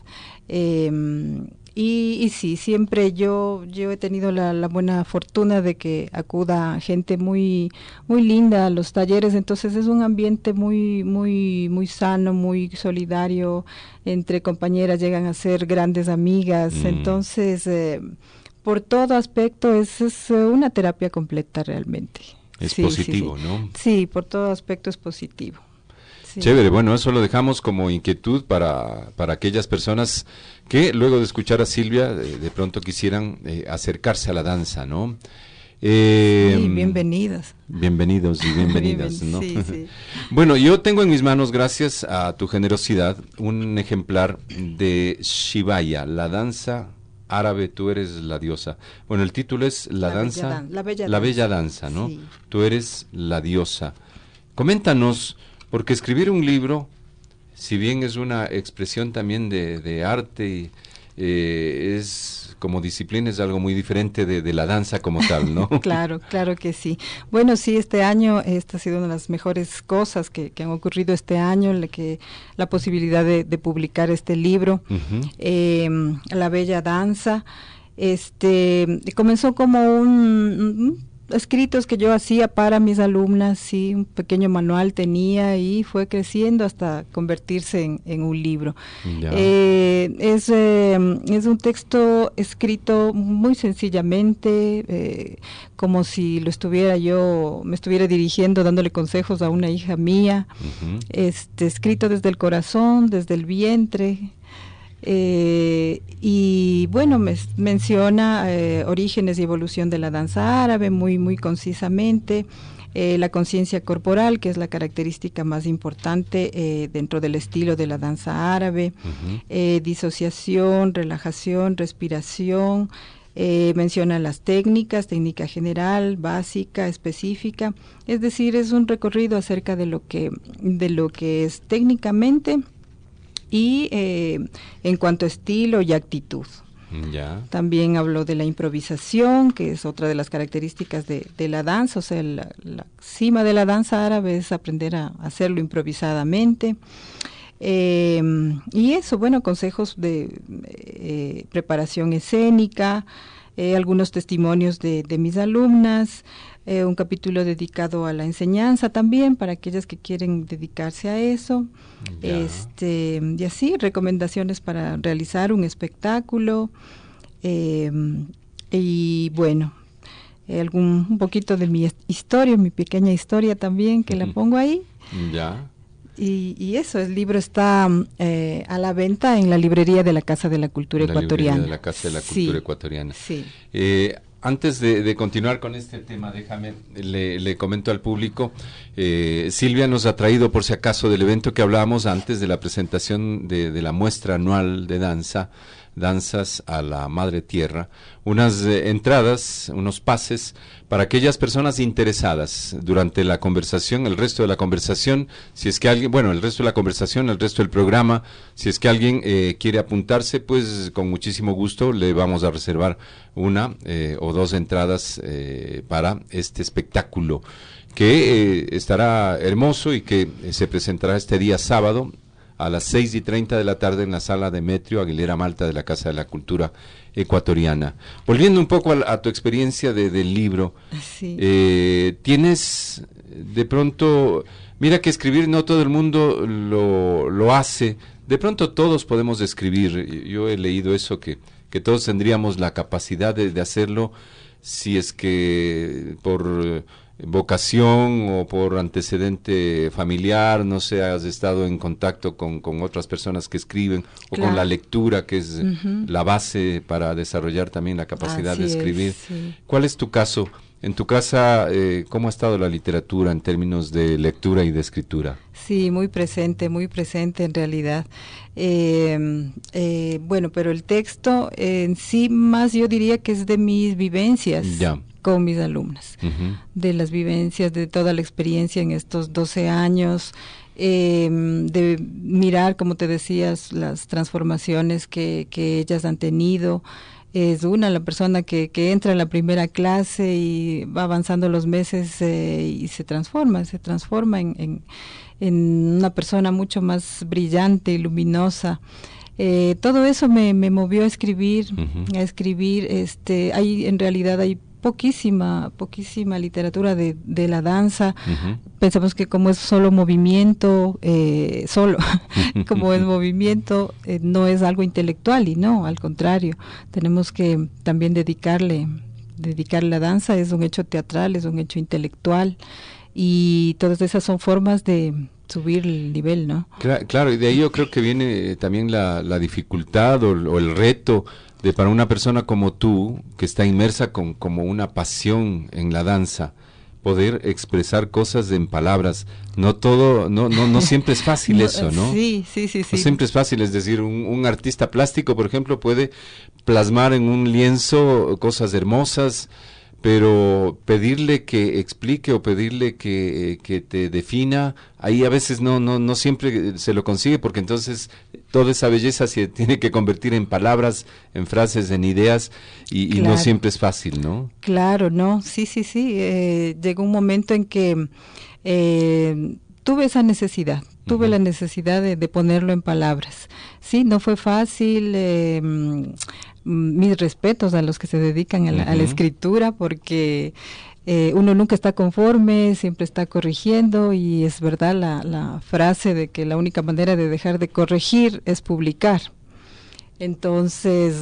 Y sí, siempre yo he tenido la buena fortuna de que acuda gente muy muy linda a los talleres, entonces es un ambiente muy muy muy sano, muy solidario, entre compañeras llegan a ser grandes amigas, entonces por todo aspecto es una terapia completa realmente.
Es positivo, ¿no?
Sí, por todo aspecto es positivo. Sí.
Chévere, bueno, eso lo dejamos como inquietud para aquellas personas que luego de escuchar a Silvia de pronto quisieran acercarse a la danza, ¿no?
Sí, bienvenidas.
Bienvenidos y bienvenidas, ¿no?
Sí.
Bueno, yo tengo en mis manos, gracias a tu generosidad, un ejemplar de Shivaya, la danza árabe, tú eres la diosa. Bueno, el título es La Bella Danza, ¿no? Sí. Tú eres la diosa. Coméntanos, porque escribir un libro, si bien es una expresión también de arte, es como disciplina, es algo muy diferente de la danza como tal, ¿no?
Claro que sí. Bueno, sí, este año, esta ha sido una de las mejores cosas que han ocurrido este año, la posibilidad de publicar este libro, La Bella Danza. Comenzó como un escritos que yo hacía para mis alumnas, sí, un pequeño manual tenía y fue creciendo hasta convertirse en un libro. Es un texto escrito muy sencillamente, como si me estuviera dirigiendo, dándole consejos a una hija mía, escrito desde el corazón, desde el vientre. Y bueno, menciona orígenes y evolución de la danza árabe muy muy concisamente, la conciencia corporal, que es la característica más importante dentro del estilo de la danza árabe, disociación, relajación, respiración. Menciona las técnica general, básica, específica, es decir, es un recorrido acerca de lo que es técnicamente y en cuanto a estilo y actitud. También habló de la improvisación, que es otra de las características de la danza, o sea, la cima de la danza árabe es aprender a hacerlo improvisadamente. Y eso, bueno, consejos de preparación escénica, algunos testimonios de mis alumnas, un capítulo dedicado a la enseñanza también para aquellas que quieren dedicarse a eso, y así recomendaciones para realizar un espectáculo, y bueno, un poquito de mi historia, mi pequeña historia también, que la pongo ahí.
Ya.
Y eso, el libro está a la venta en la librería de la Casa de la Cultura Ecuatoriana.
Librería de la Casa de la Cultura Ecuatoriana.
Sí.
Antes de continuar con este tema, déjame, le comento al público, Silvia nos ha traído, por si acaso, del evento que hablábamos antes de la presentación de la muestra anual de Danzas a la Madre Tierra, unas entradas, unos pases para aquellas personas interesadas durante la conversación, el resto de la conversación, si es que alguien, el resto de la conversación, el resto del programa, si es que alguien quiere apuntarse, pues con muchísimo gusto le vamos a reservar una o dos entradas para este espectáculo que estará hermoso y que se presentará este día sábado a las 6:30 de la tarde en la sala Demetrio Aguilera Malta de la Casa de la Cultura Ecuatoriana. Volviendo un poco a tu experiencia del libro,
sí.
Tienes de pronto, mira que escribir no todo el mundo lo hace, de pronto todos podemos escribir, yo he leído eso, que todos tendríamos la capacidad de hacerlo si es que por vocación o por antecedente familiar, no sé, has estado en contacto con otras personas que escriben, o con la lectura, que es la base para desarrollar también la capacidad de escribir.
Sí.
¿Cuál es tu caso? En tu casa, ¿cómo ha estado la literatura en términos de lectura y de escritura?
Sí, muy presente en realidad. Pero el texto en sí más yo diría que es de mis vivencias.
Ya.
Con mis alumnas, de las vivencias, de toda la experiencia en estos 12 años, de mirar, como te decías, las transformaciones que ellas han tenido. Es la persona que entra en la primera clase y va avanzando los meses y se transforma en una persona mucho más brillante y luminosa. Todo eso me movió a escribir, en realidad hay poquísima literatura de la danza. Pensamos que como es solo movimiento, como es movimiento, no es algo intelectual, y no, al contrario, tenemos que también dedicarle la danza, es un hecho teatral, es un hecho intelectual, y todas esas son formas de subir el nivel, ¿no?
Claro, y de ahí yo creo que viene también la dificultad o el reto de, para una persona como tú, que está inmersa como una pasión en la danza, poder expresar cosas en palabras. No siempre es fácil eso, ¿no?
Sí.
No siempre es fácil, es decir, un artista plástico, por ejemplo, puede plasmar en un lienzo cosas hermosas, pero pedirle que explique o pedirle que te defina, ahí a veces no siempre se lo consigue, porque entonces toda esa belleza se tiene que convertir en palabras, en frases, en ideas, y claro, no siempre es fácil, ¿no?
Claro, no, sí. Llegó un momento en que tuve esa necesidad, la necesidad de ponerlo en palabras. Sí, no fue fácil. Mis respetos a los que se dedican a la escritura, porque uno nunca está conforme, siempre está corrigiendo, y es verdad la frase de que la única manera de dejar de corregir es publicar. Entonces,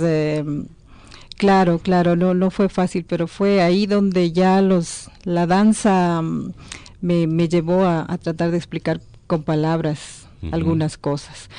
claro, no fue fácil, pero fue ahí donde ya la danza me llevó a tratar de explicar con palabras algunas cosas,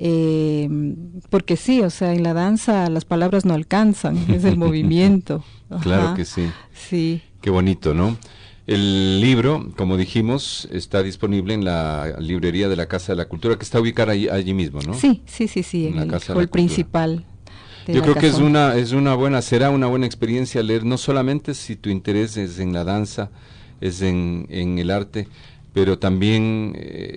porque sí, o sea, en la danza las palabras no alcanzan, es el movimiento.
Claro que sí.
Sí.
Qué bonito, ¿no? El libro, como dijimos, está disponible en la librería de la Casa de la Cultura, que está ubicada allí mismo, ¿no?
Sí, en el hall principal.
Yo creo que será una buena experiencia leer, no solamente si tu interés es en la danza, es en el arte, pero también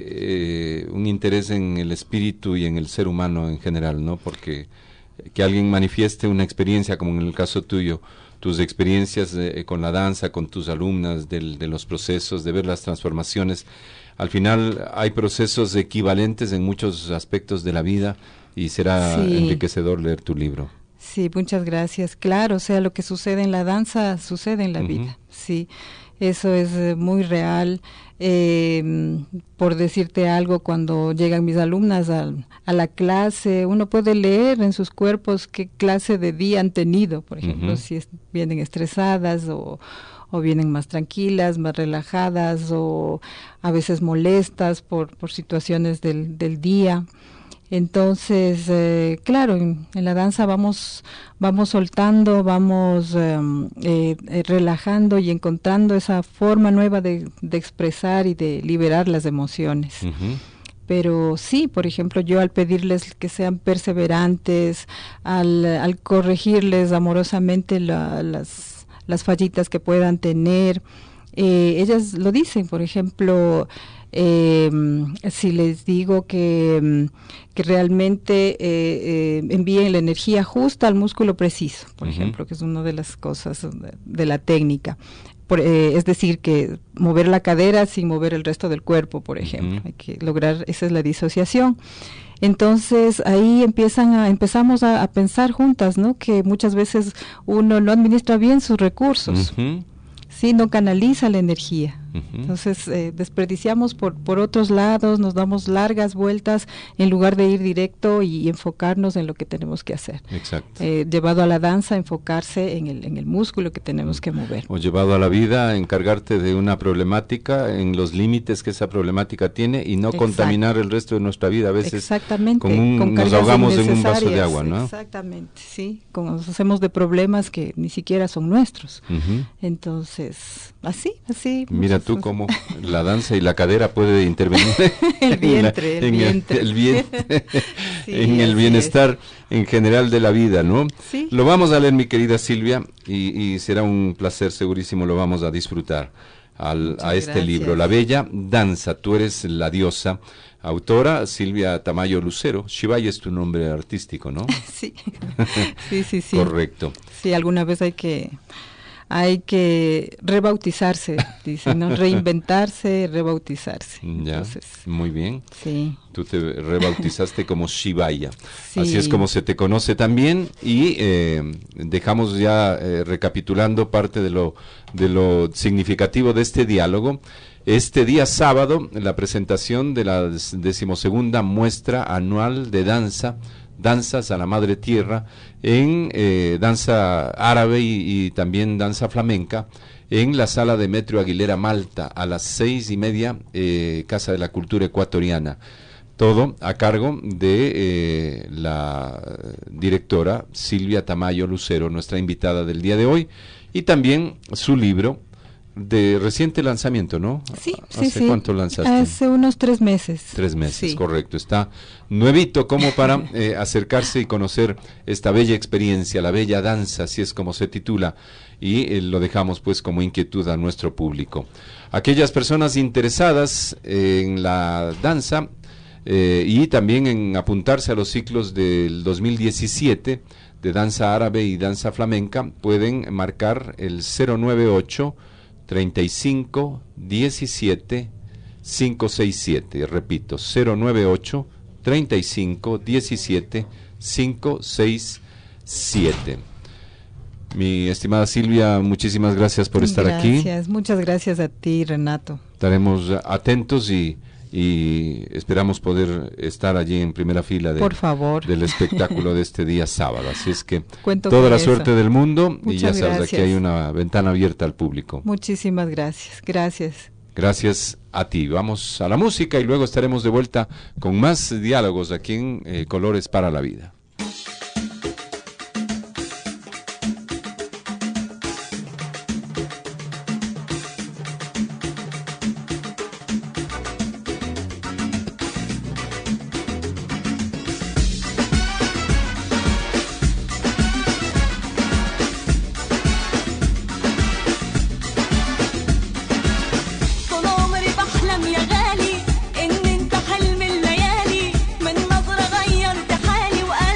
un interés en el espíritu y en el ser humano en general, ¿no? Porque que alguien manifieste una experiencia, como en el caso tuyo, tus experiencias con la danza, con tus alumnas, de los procesos, de ver las transformaciones. Al final hay procesos equivalentes en muchos aspectos de la vida, y será enriquecedor leer tu libro.
Sí, muchas gracias. Claro, o sea, lo que sucede en la danza sucede en la vida, sí. Eso es muy real. Por decirte algo, cuando llegan mis alumnas a la clase, uno puede leer en sus cuerpos qué clase de día han tenido, por ejemplo, si vienen estresadas o vienen más tranquilas, más relajadas, o a veces molestas por situaciones del día. Entonces, claro, en la danza vamos soltando, vamos relajando y encontrando esa forma nueva de expresar y de liberar las emociones. Pero sí, por ejemplo, yo al pedirles que sean perseverantes, al corregirles amorosamente las fallitas que puedan tener, ellas lo dicen, por ejemplo, si les digo que realmente envíen la energía justa al músculo preciso, por ejemplo, que es una de las cosas de la técnica. Es decir, que mover la cadera sin mover el resto del cuerpo, por ejemplo. Hay que lograr, esa es la disociación. Entonces ahí empezamos a pensar juntas, ¿no? Que muchas veces uno no administra bien sus recursos. Sí, no canaliza la energía. Entonces desperdiciamos por otros lados, nos damos largas vueltas en lugar de ir directo y enfocarnos en lo que tenemos que hacer.
Exacto.
Llevado a la danza, enfocarse en el músculo que tenemos que mover.
O llevado a la vida, encargarte de una problemática en los límites que esa problemática tiene y no contaminar el resto de nuestra vida. A veces
exactamente,
nos ahogamos en un vaso de agua, ¿no?
Exactamente, sí. Nos hacemos de problemas que ni siquiera son nuestros. Entonces, así.
Mira tú cómo la danza y la cadera puede intervenir
el vientre,
sí, en el bienestar en general de la vida, ¿no?
Sí.
Lo vamos a leer, mi querida Silvia, y será un placer, segurísimo, lo vamos a disfrutar a este libro, La Bella Danza, tú eres la diosa. Autora Silvia Tamayo Lucero. Shivaya es tu nombre artístico, ¿no?
Sí. Sí.
Correcto.
Sí, alguna vez hay que rebautizarse, dicen, ¿no? Reinventarse, rebautizarse.
Ya, entonces, muy bien.
Sí.
Tú te rebautizaste como Shivaya. Sí. Así es como se te conoce también, y dejamos ya recapitulando parte de lo significativo de este diálogo. Este día sábado, la presentación de la 12ª muestra anual de danzas a la Madre Tierra, en danza árabe y también danza flamenca, en la sala de Metro Aguilera Malta, a las 6:30, Casa de la Cultura Ecuatoriana. Todo a cargo de la directora Silvia Tamayo Lucero, nuestra invitada del día de hoy, y también su libro, de reciente lanzamiento, ¿no?
Sí.
¿Hace cuánto lanzaste?
Hace unos 3 meses.
3 meses,
sí.
Correcto. Está nuevito como para acercarse y conocer esta bella experiencia, la bella danza, así es como se titula, y lo dejamos pues como inquietud a nuestro público. Aquellas personas interesadas en la danza y también en apuntarse a los ciclos del 2017 de danza árabe y danza flamenca, pueden marcar el 098-35 17 567, repito, 098-35 17 567. Mi estimada Silvia, muchísimas gracias por estar aquí.
Muchas gracias a ti, Renato.
Estaremos atentos y esperamos poder estar allí en primera fila
por favor,
del espectáculo de este día sábado. Así es que
cuento
toda la
eso.
suerte del mundo.
Muchas
y ya sabes,
gracias.
aquí hay una ventana abierta al público.
Muchísimas gracias.
Gracias a ti. Vamos a la música y luego estaremos de vuelta con más diálogos aquí en Colores para la Vida.
غيرت حالي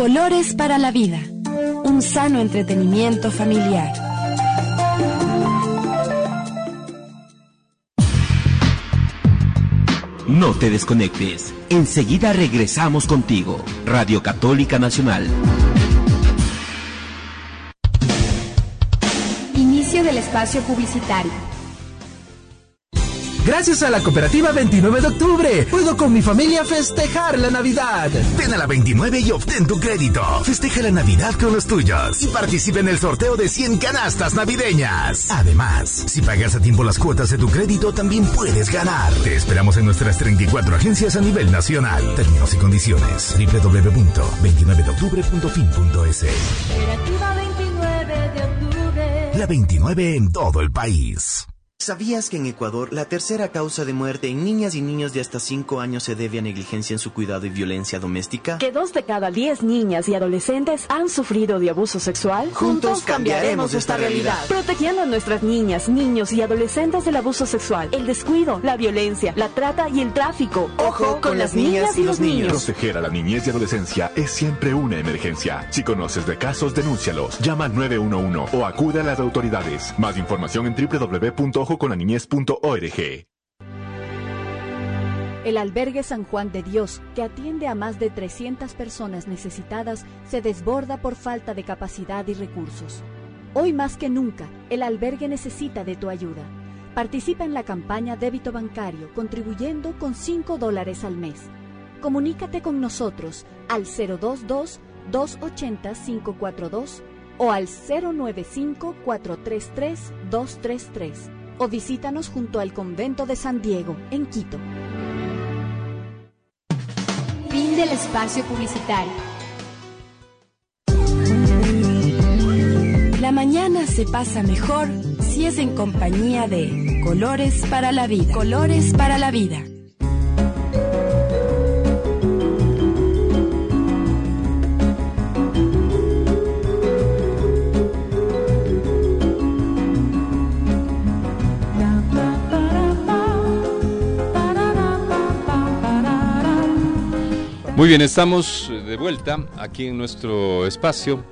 Colores para la vida. Un sano entretenimiento familiar.
No te desconectes. Enseguida regresamos contigo. Radio Católica Nacional.
Inicio del espacio publicitario.
Gracias a la cooperativa 29 de octubre, puedo con mi familia festejar la Navidad.
Ven a la 29 y obtén tu crédito. Festeja la Navidad con los tuyos y participa en el sorteo de 100 canastas navideñas. Además, si pagas a tiempo las cuotas de tu crédito, también puedes ganar. Te esperamos en nuestras 34 agencias a nivel nacional. Términos y condiciones. www.29deoctubre.fin.es.
Cooperativa 29 de octubre.
La 29 en todo el país.
¿Sabías que en Ecuador la tercera causa de muerte en niñas y niños de hasta 5 años se debe a negligencia en su cuidado y violencia doméstica?
¿Que 2 de cada 10 niñas y adolescentes han sufrido de abuso sexual?
Juntos cambiaremos esta realidad.
Protegiendo a nuestras niñas, niños y adolescentes del abuso sexual, el descuido, la violencia, la trata y el tráfico.
¡Ojo con las niñas y los niños!
Proteger a la niñez y adolescencia es siempre una emergencia. Si conoces de casos, denúncialos. Llama al 911 o acude a las autoridades. Más información en www.ojocolaninez.org.
El albergue San Juan de Dios, que atiende a más de 300 personas necesitadas, se desborda por falta de capacidad y recursos. Hoy más que nunca, el albergue necesita de tu ayuda. Participa en la campaña Débito Bancario, contribuyendo con $5 al mes. Comunícate con nosotros al 022-280-542 o al 095-433-233 o visítanos junto al Convento de San Diego, en Quito.
Fin del espacio publicitario.
La mañana se pasa mejor si es en compañía de Colores para la Vida. Colores para la Vida.
Muy bien, estamos de vuelta aquí en nuestro espacio.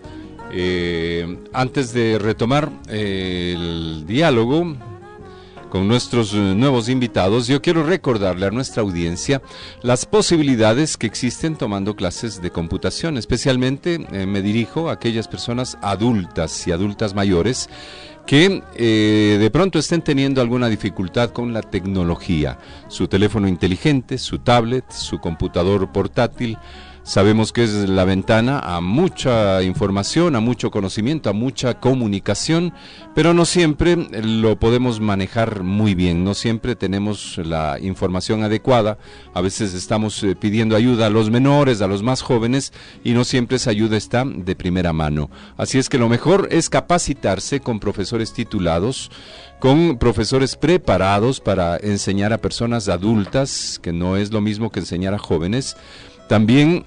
Antes de retomar el diálogo con nuestros nuevos invitados, yo quiero recordarle a nuestra audiencia las posibilidades que existen tomando clases de computación. Especialmente me dirijo a aquellas personas adultas y adultas mayores que de pronto estén teniendo alguna dificultad con la tecnología, su teléfono inteligente, su tablet, su computador portátil. Sabemos que es la ventana a mucha información, a mucho conocimiento, a mucha comunicación, pero no siempre lo podemos manejar muy bien, no siempre tenemos la información adecuada. A veces estamos pidiendo ayuda a los menores, a los más jóvenes, y no siempre esa ayuda está de primera mano. Así es que lo mejor es capacitarse con profesores titulados, con profesores preparados para enseñar a personas adultas, que no es lo mismo que enseñar a jóvenes. También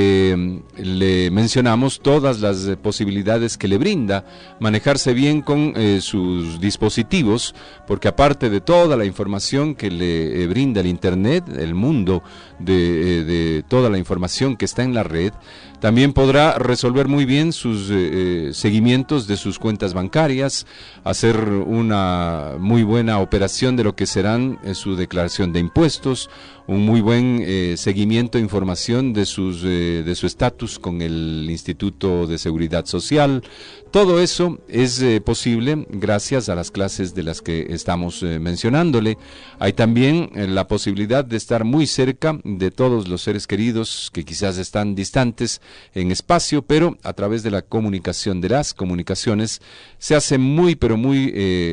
le mencionamos todas las posibilidades que le brinda manejarse bien con sus dispositivos, porque aparte de toda la información que le brinda el Internet, el mundo de toda la información que está en la red, también podrá resolver muy bien sus seguimientos de sus cuentas bancarias, hacer una muy buena operación de lo que serán su declaración de impuestos, un muy buen seguimiento e información de su estatus con el Instituto de Seguridad Social. Todo eso es posible gracias a las clases de las que estamos mencionándole. Hay también la posibilidad de estar muy cerca de todos los seres queridos que quizás están distantes en espacio, pero a través de la comunicación, de las comunicaciones, se hace muy, pero muy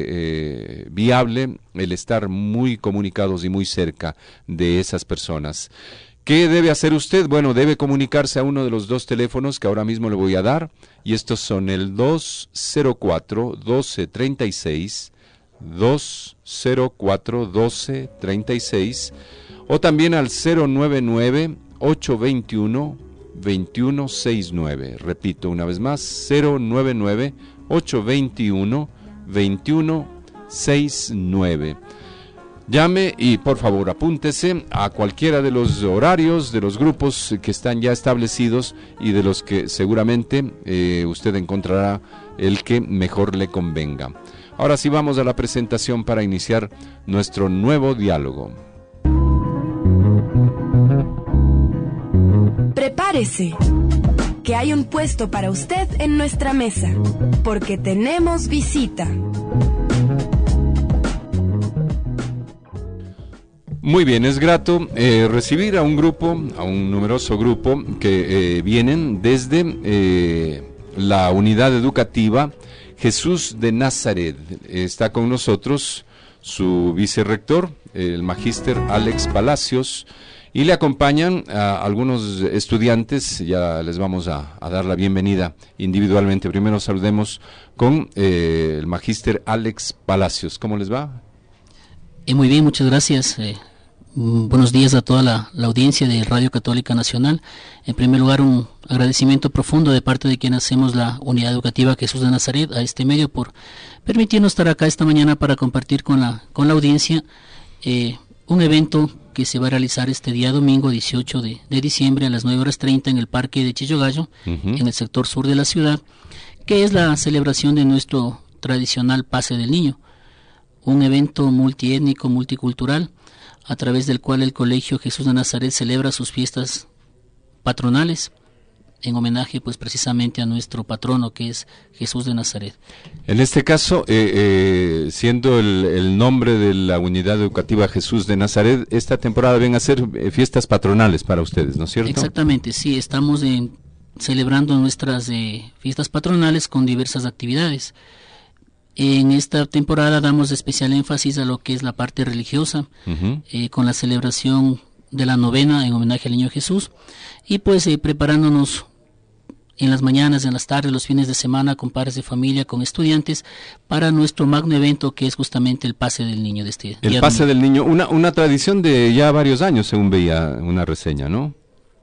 viable el estar muy comunicados y muy cerca de esas personas. ¿Qué debe hacer usted? Bueno, debe comunicarse a uno de los dos teléfonos que ahora mismo le voy a dar, y estos son el 204-1236, 204-1236, o también al 099-821-2169. Repito una vez más, 099-821-2169. Llame y por favor apúntese a cualquiera de los horarios de los grupos que están ya establecidos y de los que seguramente usted encontrará el que mejor le convenga. Ahora sí vamos a la presentación para iniciar nuestro nuevo diálogo.
Prepárese, que hay un puesto para usted en nuestra mesa, porque tenemos visita.
Muy bien, es grato recibir a un numeroso grupo que vienen desde la unidad educativa Jesús de Nazaret. Está con nosotros su vicerrector, el magíster Alex Palacios, y le acompañan a algunos estudiantes. Ya les vamos a dar la bienvenida individualmente. Primero saludemos con el magíster Alex Palacios. ¿Cómo les va?
Muy bien, muchas gracias. Buenos días a toda la audiencia de Radio Católica Nacional. En primer lugar, un agradecimiento profundo de parte de quien hacemos la unidad educativa Jesús de Nazaret a este medio por permitirnos estar acá esta mañana para compartir con la audiencia un evento que se va a realizar este día domingo 18 de diciembre a las 9:30 en el Parque de Chillogallo, en el sector sur de la ciudad, que es la celebración de nuestro tradicional Pase del Niño, un evento multiétnico, multicultural, a través del cual el Colegio Jesús de Nazaret celebra sus fiestas patronales en homenaje pues precisamente a nuestro patrono, que es Jesús de Nazaret.
En este caso, siendo el nombre de la unidad educativa Jesús de Nazaret, esta temporada vienen a ser fiestas patronales para ustedes, ¿no es cierto?
Exactamente, sí, estamos celebrando nuestras fiestas patronales con diversas actividades. En esta temporada damos especial énfasis a lo que es la parte religiosa, con la celebración de la novena en homenaje al Niño Jesús, y pues preparándonos en las mañanas, en las tardes, los fines de semana, con padres de familia, con estudiantes, para nuestro magno evento que es justamente el Pase del Niño de este día.
El Pase del Niño, una tradición de ya varios años, según veía una reseña, ¿no?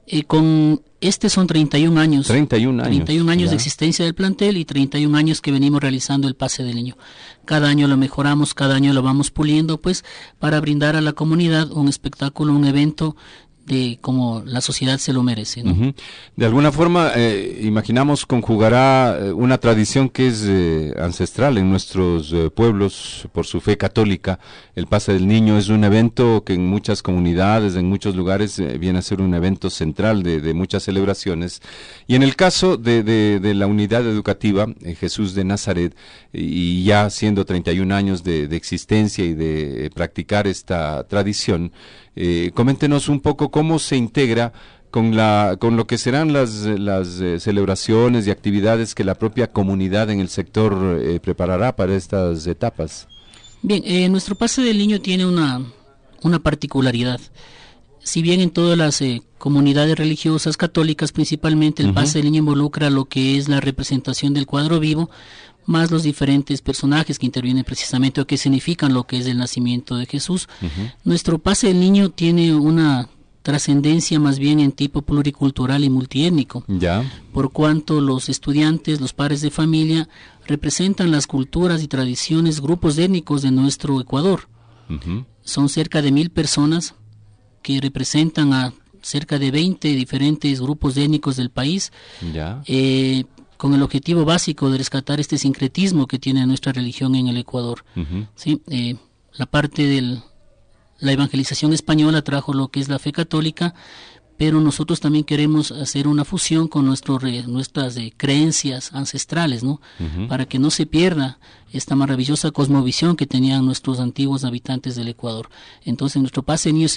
Con son 31 años.
31 años.
31 años de existencia del plantel y 31 años que venimos realizando el Pase del Niño. Cada año lo mejoramos, cada año lo vamos puliendo, pues, para brindar a la comunidad un espectáculo, un evento de como la sociedad se lo merece, ¿no?
De alguna forma, imaginamos conjugará una tradición que es ancestral en nuestros pueblos por su fe católica. El Pase del Niño es un evento que en muchas comunidades, en muchos lugares, viene a ser un evento central de muchas celebraciones. Y en el caso de la unidad educativa Jesús de Nazaret, y ya siendo 31 años de existencia y de practicar esta tradición, coméntenos un poco cómo se integra con lo que serán las celebraciones y actividades que la propia comunidad en el sector preparará para estas etapas.
Bien, nuestro Pase del Niño tiene una particularidad. Si bien en todas las comunidades religiosas católicas principalmente el Pase del Niño involucra lo que es la representación del cuadro vivo, más los diferentes personajes que intervienen precisamente o que significan lo que es el nacimiento de Jesús. Nuestro Pase del Niño tiene una trascendencia más bien en tipo pluricultural y multiétnico, por cuanto los estudiantes, los padres de familia, representan las culturas y tradiciones, grupos étnicos de nuestro Ecuador. Son cerca de 1000 personas que representan a cerca de 20 diferentes grupos étnicos del país, con el objetivo básico de rescatar este sincretismo que tiene nuestra religión en el Ecuador. ¿Sí? La parte de la evangelización española trajo lo que es la fe católica, pero nosotros también queremos hacer una fusión con nuestras creencias ancestrales, ¿no? Para que no se pierda esta maravillosa cosmovisión que tenían nuestros antiguos habitantes del Ecuador. Entonces nuestro Pase Niño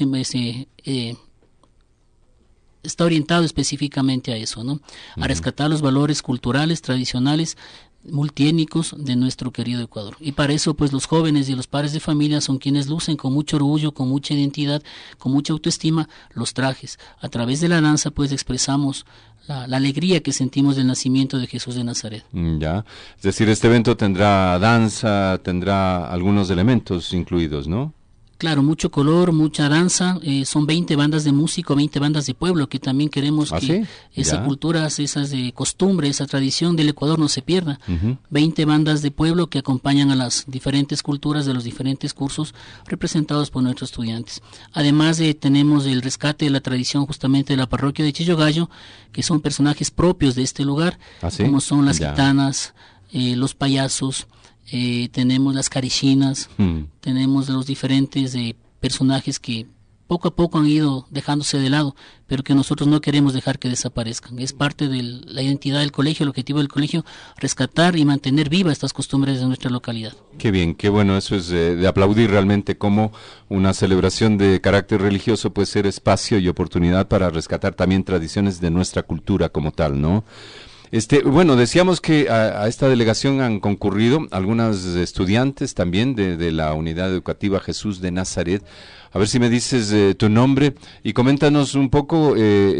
está orientado específicamente a eso, ¿no? A rescatar los valores culturales, tradicionales, multiétnicos de nuestro querido Ecuador. Y para eso, pues, los jóvenes y los padres de familia son quienes lucen con mucho orgullo, con mucha identidad, con mucha autoestima, los trajes. A través de la danza, pues, expresamos la alegría que sentimos del nacimiento de Jesús de Nazaret.
Es decir, este evento tendrá danza, tendrá algunos elementos incluidos, ¿no?
Claro, mucho color, mucha danza, son 20 bandas de música, 20 bandas de pueblo, que también queremos que
¿sí?
esa cultura, esas costumbres, esa tradición del Ecuador no se pierda. 20 bandas de pueblo que acompañan a las diferentes culturas de los diferentes cursos representados por nuestros estudiantes. Además tenemos el rescate de la tradición justamente de la parroquia de Chillogallo, que son personajes propios de este lugar, como son las gitanas, los payasos, tenemos las carichinas, tenemos los diferentes personajes que poco a poco han ido dejándose de lado, pero que nosotros no queremos dejar que desaparezcan. Es parte de la identidad del colegio, el objetivo del colegio, rescatar y mantener vivas estas costumbres de nuestra localidad.
Qué bien, qué bueno, eso es de aplaudir realmente, como una celebración de carácter religioso puede ser espacio y oportunidad para rescatar también tradiciones de nuestra cultura como tal, ¿no? Bueno, decíamos que a esta delegación han concurrido algunas estudiantes también de la Unidad Educativa Jesús de Nazaret. A ver si me dices tu nombre y coméntanos un poco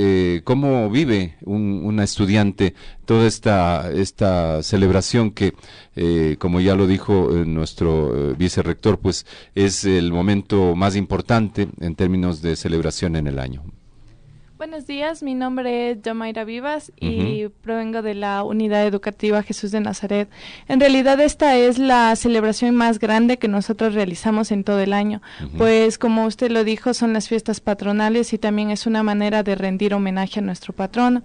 cómo vive una estudiante toda esta celebración que, como ya lo dijo nuestro vicerrector, pues es el momento más importante en términos de celebración en el año.
Buenos días, mi nombre es Yomaira Vivas y provengo de la Unidad Educativa Jesús de Nazaret. En realidad esta es la celebración más grande que nosotros realizamos en todo el año, pues como usted lo dijo, son las fiestas patronales y también es una manera de rendir homenaje a nuestro patrono.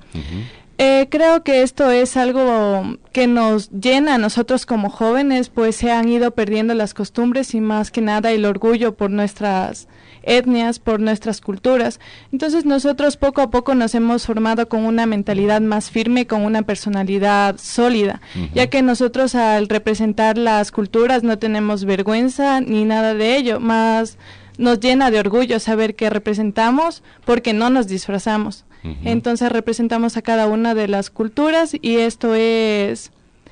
Creo que esto es algo que nos llena a nosotros como jóvenes, pues se han ido perdiendo las costumbres y más que nada el orgullo por nuestras etnias, por nuestras culturas. Entonces nosotros poco a poco nos hemos formado con una mentalidad más firme, con una personalidad sólida, ya que nosotros al representar las culturas no tenemos vergüenza ni nada de ello, más nos llena de orgullo saber que representamos porque no nos disfrazamos. Entonces representamos a cada una de las culturas y esto es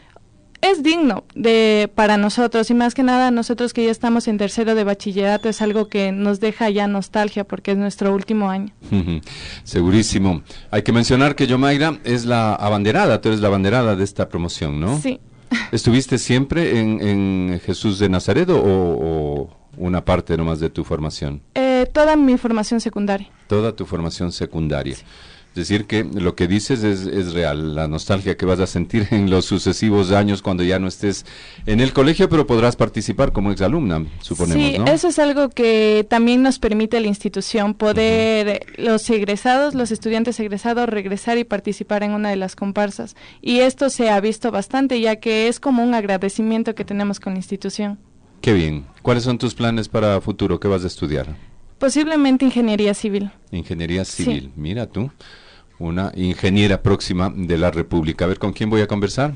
digno para nosotros y más que nada nosotros que ya estamos en tercero de bachillerato es algo que nos deja ya nostalgia porque es nuestro último año.
Segurísimo. Hay que mencionar que Yomaira es la abanderada, tú eres la abanderada de esta promoción, ¿no?
Sí.
¿Estuviste siempre en Jesús de Nazaret o una parte nomás de tu formación?
Toda mi formación secundaria.
Toda tu formación secundaria. Sí. Es decir, que lo que dices es real, la nostalgia que vas a sentir en los sucesivos años cuando ya no estés en el colegio, pero podrás participar como exalumna, suponemos,
sí,
¿no?
Eso es algo que también nos permite la institución, poder los egresados, los estudiantes egresados, regresar y participar en una de las comparsas. Y esto se ha visto bastante, ya que es como un agradecimiento que tenemos con la institución.
Qué bien. ¿Cuáles son tus planes para futuro? ¿Qué vas a estudiar?
Posiblemente ingeniería civil.
Ingeniería civil,
sí.
Mira tú. Una ingeniera próxima de la República. A ver, ¿con quién voy a conversar?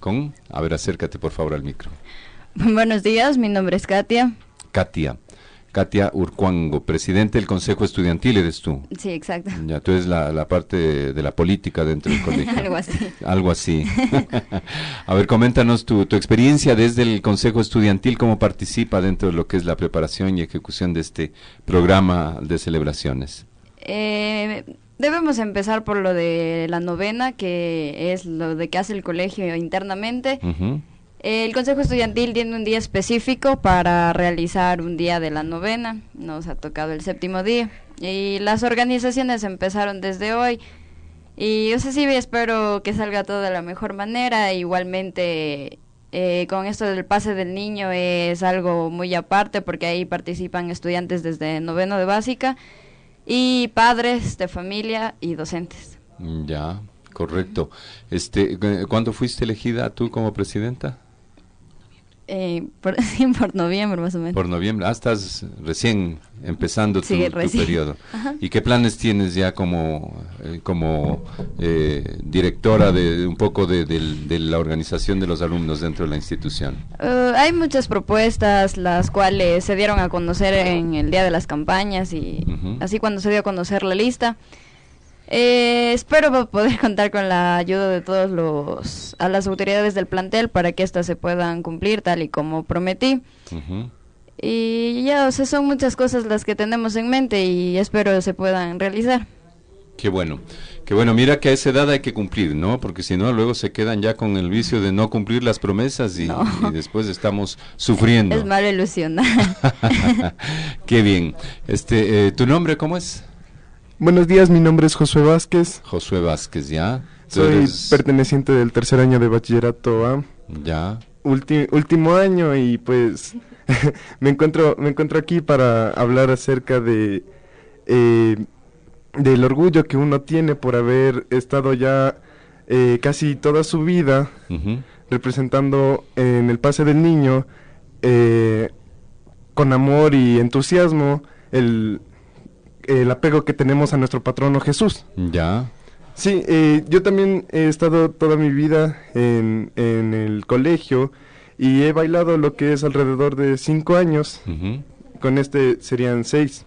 A ver, acércate por favor al micro.
Buenos días, mi nombre es Katia.
Katia Urcuango, presidente del Consejo Estudiantil, ¿eres tú?
Sí, exacto.
Ya, tú eres la parte de la política dentro del colegio. Algo así. A ver, coméntanos tu experiencia desde el Consejo Estudiantil, cómo participa dentro de lo que es la preparación y ejecución de este programa de celebraciones.
Debemos empezar por lo de la novena, que es lo de que hace el colegio internamente. El Consejo Estudiantil tiene un día específico para realizar un día de la novena. Nos ha tocado el 7º día. Y las organizaciones empezaron desde hoy. Y yo sé, sí, espero que salga todo de la mejor manera. Igualmente, con esto del pase del niño es algo muy aparte, porque ahí participan estudiantes desde 9º de básica. Y padres de familia y docentes.
Ya, correcto. ¿Cuándo fuiste elegida tú como presidenta?
Por noviembre más o menos.
Por noviembre, estás recién empezando tu periodo.
Ajá.
¿Y qué planes tienes ya como directora de un poco de la organización de los alumnos dentro de la institución?
Hay muchas propuestas, las cuales se dieron a conocer en el día de las campañas y así cuando se dio a conocer la lista. Espero poder contar con la ayuda de todos a las autoridades del plantel para que éstas se puedan cumplir tal y como prometí. Y ya, son muchas cosas las que tenemos en mente y espero se puedan realizar.
Qué bueno, mira que a esa edad hay que cumplir, ¿no? Porque si no, luego se quedan ya con el vicio de no cumplir las promesas y después estamos sufriendo.
Es malo ilusionar.
Qué bien. ¿Tu nombre cómo es?
Buenos días, mi nombre es Josué Vázquez.
Josué Vázquez, ¿ya?
Soy perteneciente del tercer año de bachillerato A.
Ya.
Último año y pues me encuentro aquí para hablar acerca de del orgullo que uno tiene por haber estado ya casi toda su vida representando en el pase del niño con amor y entusiasmo el apego que tenemos a nuestro patrono Jesús.
Ya.
Sí, yo también he estado toda mi vida en el colegio y he bailado lo que es alrededor de 5 años. Con serían 6.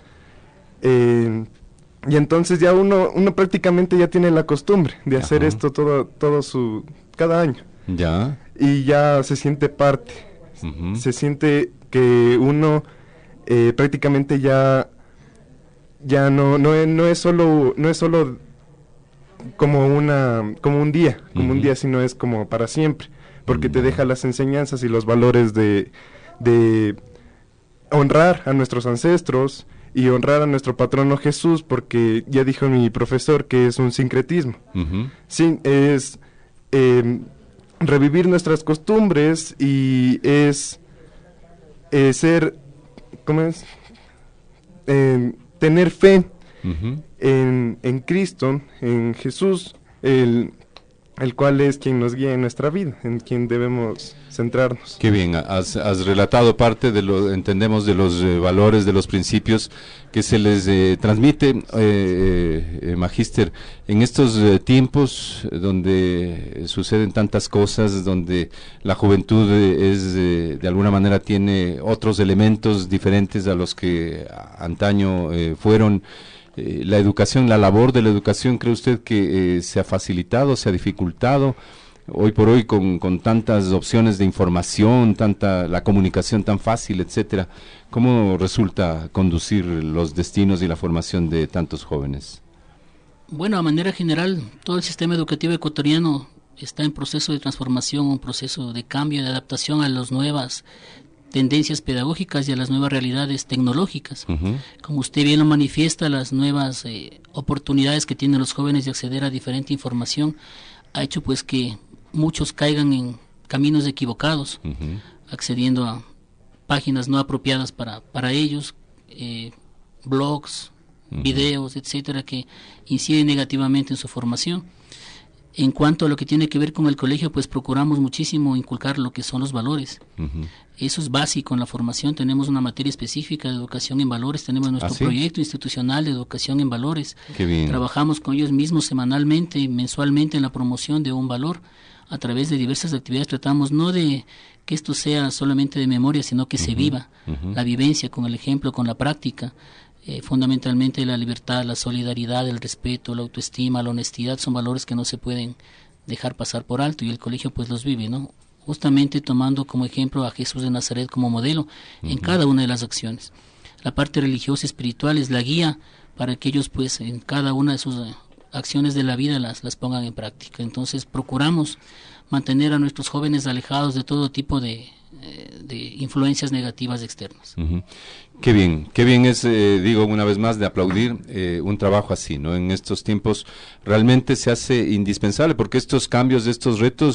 Y entonces ya uno prácticamente ya tiene la costumbre de hacer esto cada año.
Ya.
Y ya se siente parte. Se siente que uno prácticamente ya no es solo como un día, sino es como para siempre, porque te deja las enseñanzas y los valores de honrar a nuestros ancestros y honrar a nuestro patrono Jesús, porque ya dijo mi profesor que es un sincretismo. Sí, es revivir nuestras costumbres y es ser, ¿cómo es? Tener fe en Cristo, en Jesús, el cual es quien nos guía en nuestra vida, en quien debemos centrarnos.
Qué bien, has relatado parte de entendemos de los valores, de los principios que se les transmite, Magíster, en estos tiempos donde suceden tantas cosas, donde la juventud de alguna manera tiene otros elementos diferentes a los que antaño fueron. La educación, la labor de la educación, ¿cree usted que se ha facilitado, se ha dificultado? Hoy por hoy con tantas opciones de información, la comunicación tan fácil, etcétera, ¿cómo resulta conducir los destinos y la formación de tantos jóvenes?
Bueno, a manera general, todo el sistema educativo ecuatoriano está en proceso de transformación, un proceso de cambio, de adaptación a las nuevas tendencias pedagógicas y a las nuevas realidades tecnológicas. Como usted bien lo manifiesta, las nuevas oportunidades que tienen los jóvenes de acceder a diferente información ha hecho pues que muchos caigan en caminos equivocados, accediendo a páginas no apropiadas para ellos, blogs, videos, etcétera, que inciden negativamente en su formación. En cuanto a lo que tiene que ver con el colegio, pues procuramos muchísimo inculcar lo que son los valores. Eso es básico en la formación. Tenemos una materia específica de educación en valores, tenemos nuestro proyecto institucional de educación en valores.
Qué bien.
Trabajamos con ellos mismos semanalmente y mensualmente en la promoción de un valor. A través de diversas actividades tratamos no de que esto sea solamente de memoria, sino que se viva la vivencia con el ejemplo, con la práctica. Fundamentalmente la libertad, la solidaridad, el respeto, la autoestima, la honestidad son valores que no se pueden dejar pasar por alto y el colegio pues los vive, ¿no? Justamente tomando como ejemplo a Jesús de Nazaret como modelo en cada una de las acciones. La parte religiosa espiritual es la guía para que ellos pues en cada una de sus acciones de la vida las pongan en práctica. Entonces procuramos mantener a nuestros jóvenes alejados de todo tipo de influencias negativas externas.
Qué bien es, digo una vez más, de aplaudir un trabajo así, ¿no? En estos tiempos realmente se hace indispensable, porque estos cambios, estos retos,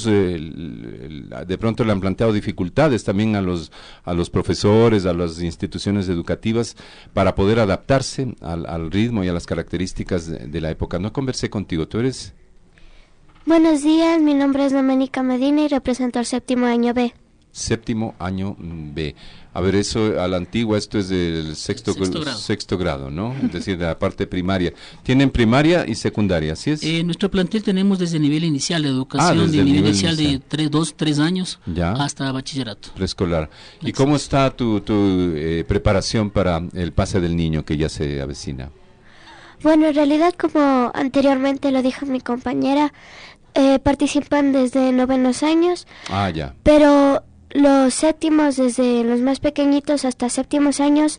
de pronto le han planteado dificultades también a los profesores, a las instituciones educativas, para poder adaptarse al ritmo y a las características de la época. No conversé contigo, ¿tú eres?
Buenos días, mi nombre es Doménica Medina y represento al 7º año B.
7º año B. A ver, eso a la antigua, esto es del sexto grado, ¿no? Es decir, de la parte primaria. ¿Tienen primaria y secundaria, así es?
En nuestro plantel tenemos desde el nivel inicial de educación, de nivel inicial de 3 años hasta bachillerato.
Preescolar. ¿Y cómo está tu preparación para el pase del niño que ya se avecina?
Bueno, en realidad, como anteriormente lo dijo mi compañera, participan desde 9 años.
Ah, ya.
Pero los séptimos, desde los más pequeñitos hasta séptimos años,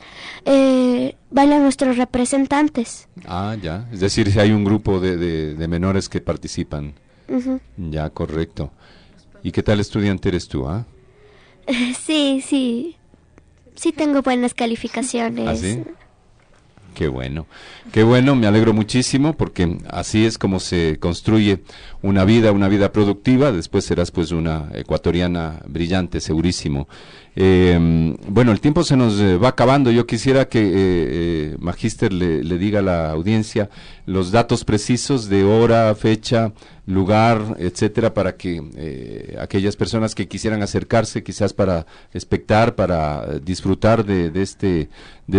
bailan nuestros representantes.
Ah, ya. Es decir, si hay un grupo de menores que participan.
Uh-huh.
Ya, correcto. ¿Y qué tal estudiante eres tú, ah?
Sí, sí. Sí tengo buenas calificaciones.
¿Ah, sí? Qué bueno, me alegro muchísimo porque así es como se construye una vida productiva. Después serás pues una ecuatoriana brillante, segurísimo. Bueno, el tiempo se nos va acabando. Yo quisiera que Magíster le diga a la audiencia los datos precisos de hora, fecha, lugar, etcétera, para que aquellas personas que quisieran acercarse, quizás para expectar, para disfrutar de este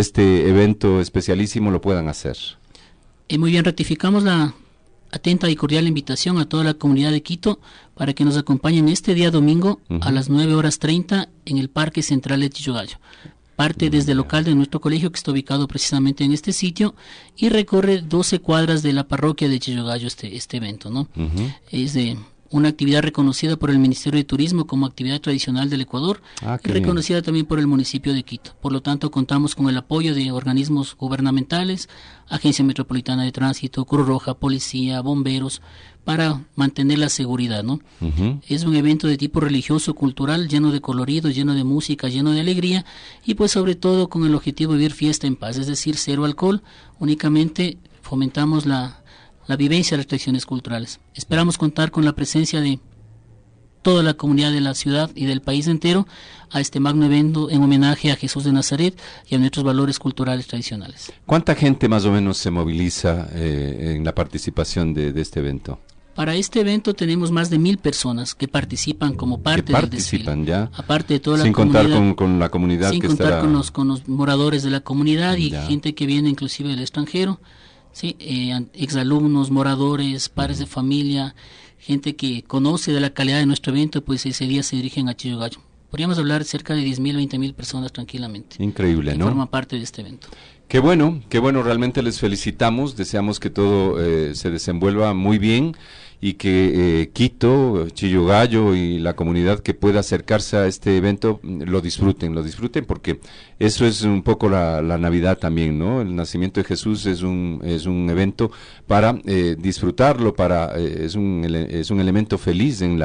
evento especialísimo, lo puedan hacer.
Muy bien, ratificamos la atenta y cordial invitación a toda la comunidad de Quito para que nos acompañen este día domingo a las 9:30 en el Parque Central de Chillogallo. Parte desde el local de nuestro colegio, que está ubicado precisamente en este sitio, y recorre 12 cuadras de la parroquia de Chillogallo este evento, ¿no? Es una actividad reconocida por el Ministerio de Turismo como actividad tradicional del Ecuador, y reconocida también por el municipio de Quito. Por lo tanto, contamos con el apoyo de organismos gubernamentales, Agencia Metropolitana de Tránsito, Cruz Roja, Policía, bomberos, para mantener la seguridad, ¿no? Es un evento de tipo religioso, cultural, lleno de colorido, lleno de música, lleno de alegría, y pues sobre todo con el objetivo de vivir fiesta en paz, es decir, cero alcohol. Únicamente fomentamos la vivencia de las tradiciones culturales. Esperamos contar con la presencia de toda la comunidad de la ciudad y del país entero a este magno evento en homenaje a Jesús de Nazaret y a nuestros valores culturales tradicionales.
¿Cuánta gente más o menos se moviliza en la participación de este evento?
Para este evento tenemos más de 1,000 personas que participan como parte del desfile. Ya. Aparte de toda la comunidad. Sin contar con la comunidad que estará. Sin contar con los moradores de la comunidad y gente que viene inclusive del extranjero. Sí, exalumnos, moradores, padres de familia, gente que conoce de la calidad de nuestro evento, pues ese día se dirigen a Chillogallo. Podríamos hablar de cerca de 10,000, 20,000 personas tranquilamente.
Increíble, ¿no?
Que forman parte de este evento.
Qué bueno, realmente les felicitamos, deseamos que todo se desenvuelva muy bien y que Quito, Chillogallo y la comunidad que pueda acercarse a este evento lo disfruten porque eso es un poco la Navidad también, ¿no? El nacimiento de Jesús es un evento para disfrutarlo, es un elemento feliz en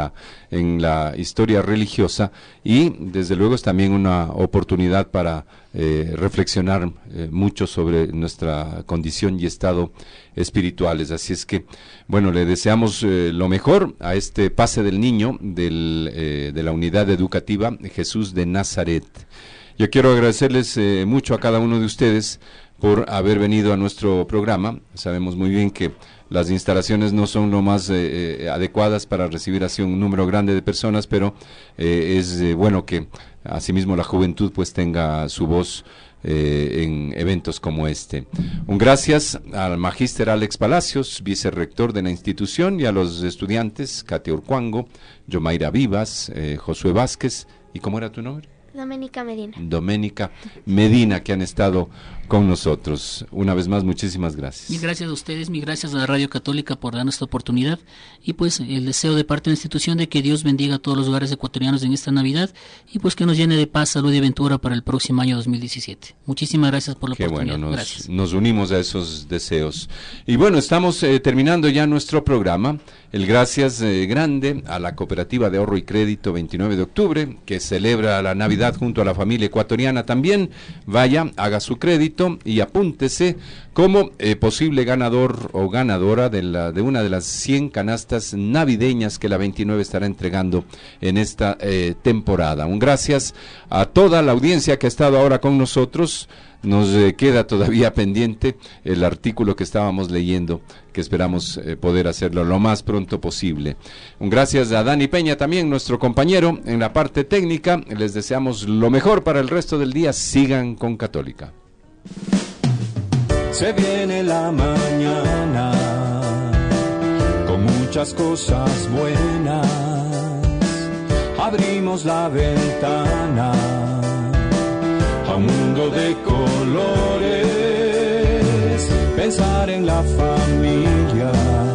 la historia religiosa, y desde luego es también una oportunidad para reflexionar mucho sobre nuestra condición y estado espirituales. Así es que, bueno, le deseamos lo mejor a este pase del niño de la unidad educativa Jesús de Nazaret. Yo quiero agradecerles mucho a cada uno de ustedes por haber venido a nuestro programa. Sabemos muy bien que las instalaciones no son lo más adecuadas para recibir así un número grande de personas, pero es bueno que asimismo la juventud pues tenga su voz en eventos como este. Un gracias al magíster Alex Palacios, vicerrector de la institución, y a los estudiantes Katia Urcuango, Yomaira Vivas, Josué Vázquez, ¿y cómo era tu nombre? Doménica Medina, que han estado con nosotros. Una vez más, muchísimas gracias.
Mil gracias a ustedes, mil gracias a la Radio Católica por darnos esta oportunidad, y pues el deseo de parte de la institución de que Dios bendiga a todos los hogares ecuatorianos en esta Navidad, y pues que nos llene de paz, salud y aventura para el próximo año 2017. Muchísimas gracias por la oportunidad.
Bueno,
gracias.
Nos unimos a esos deseos. Y bueno, estamos terminando ya nuestro programa. El gracias grande a la Cooperativa de Ahorro y Crédito 29 de octubre, que celebra la Navidad junto a la familia ecuatoriana también. Vaya, haga su crédito y apúntese como posible ganador o ganadora de una de las 100 canastas navideñas que la 29 estará entregando en esta temporada. Un gracias a toda la audiencia que ha estado ahora con nosotros. Nos queda todavía pendiente el artículo que estábamos leyendo, que esperamos poder hacerlo lo más pronto posible. Un gracias a Dani Peña también, nuestro compañero en la parte técnica. Les deseamos lo mejor para el resto del día. Sigan con Católica.
Se viene la mañana con muchas cosas buenas. Abrimos la ventana a un mundo de colores. Pensar en la familia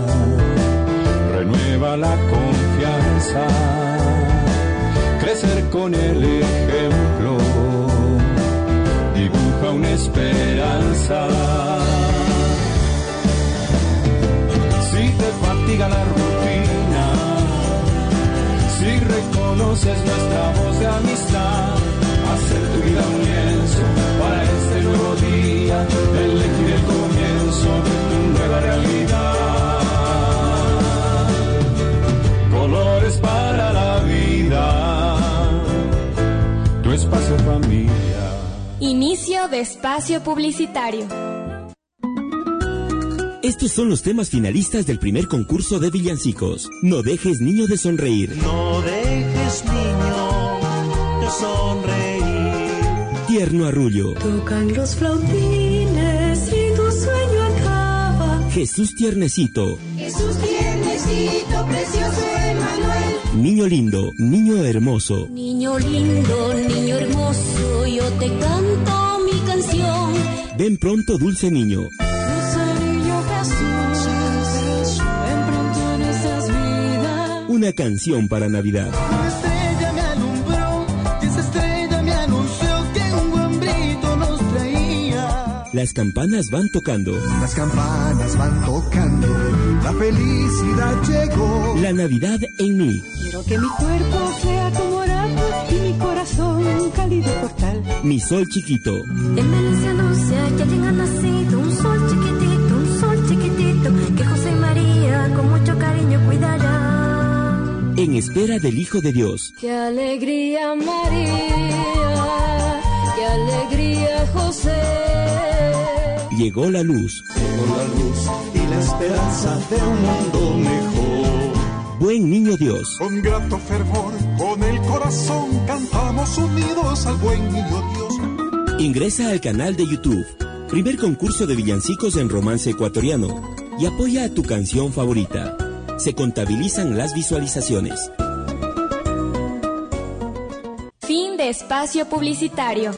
renueva la confianza. Crecer con con el ejemplo, dibuja una esperanza. Si te fatiga la rutina, si reconoces nuestra voz de amistad, hacer tu vida un lienzo para este nuevo día, elegir el comienzo de tu nueva realidad. Colores para la vida, tu espacio familia.
Inicio de espacio publicitario.
Estos son los temas finalistas del primer concurso de villancicos. No dejes, niño, de sonreír.
No dejes, niño, de sonreír.
Tierno arrullo.
Tocan los flautines y tu sueño acaba.
Jesús tiernecito.
Jesús tiernecito, precioso Emmanuel.
Niño lindo, niño hermoso.
Niño lindo, niño hermoso, yo te canto mi canción.
Ven pronto, dulce niño. Una canción para Navidad.
Una estrella me alumbró y esa estrella me anunció que un buen grito nos traía.
Las campanas van tocando.
Las campanas van tocando. La felicidad llegó.
La Navidad en mí.
Quiero que mi cuerpo sea como oráculo y mi corazón un cálido portal.
Mi sol chiquito.
En Belén se anuncia que alguien ha nacido, un sol chiquitito, que José y María con mucho cariño cuidarán.
En espera del Hijo de Dios.
¡Qué alegría María! ¡Qué alegría José!
Llegó la luz.
Llegó la luz y la esperanza de un mundo mejor.
Buen niño Dios.
Con grato fervor, con el corazón, cantamos unidos al buen niño Dios.
Ingresa al canal de YouTube. Primer concurso de villancicos en romance ecuatoriano. Y apoya a tu canción favorita. Se contabilizan las visualizaciones.
Fin de espacio publicitario.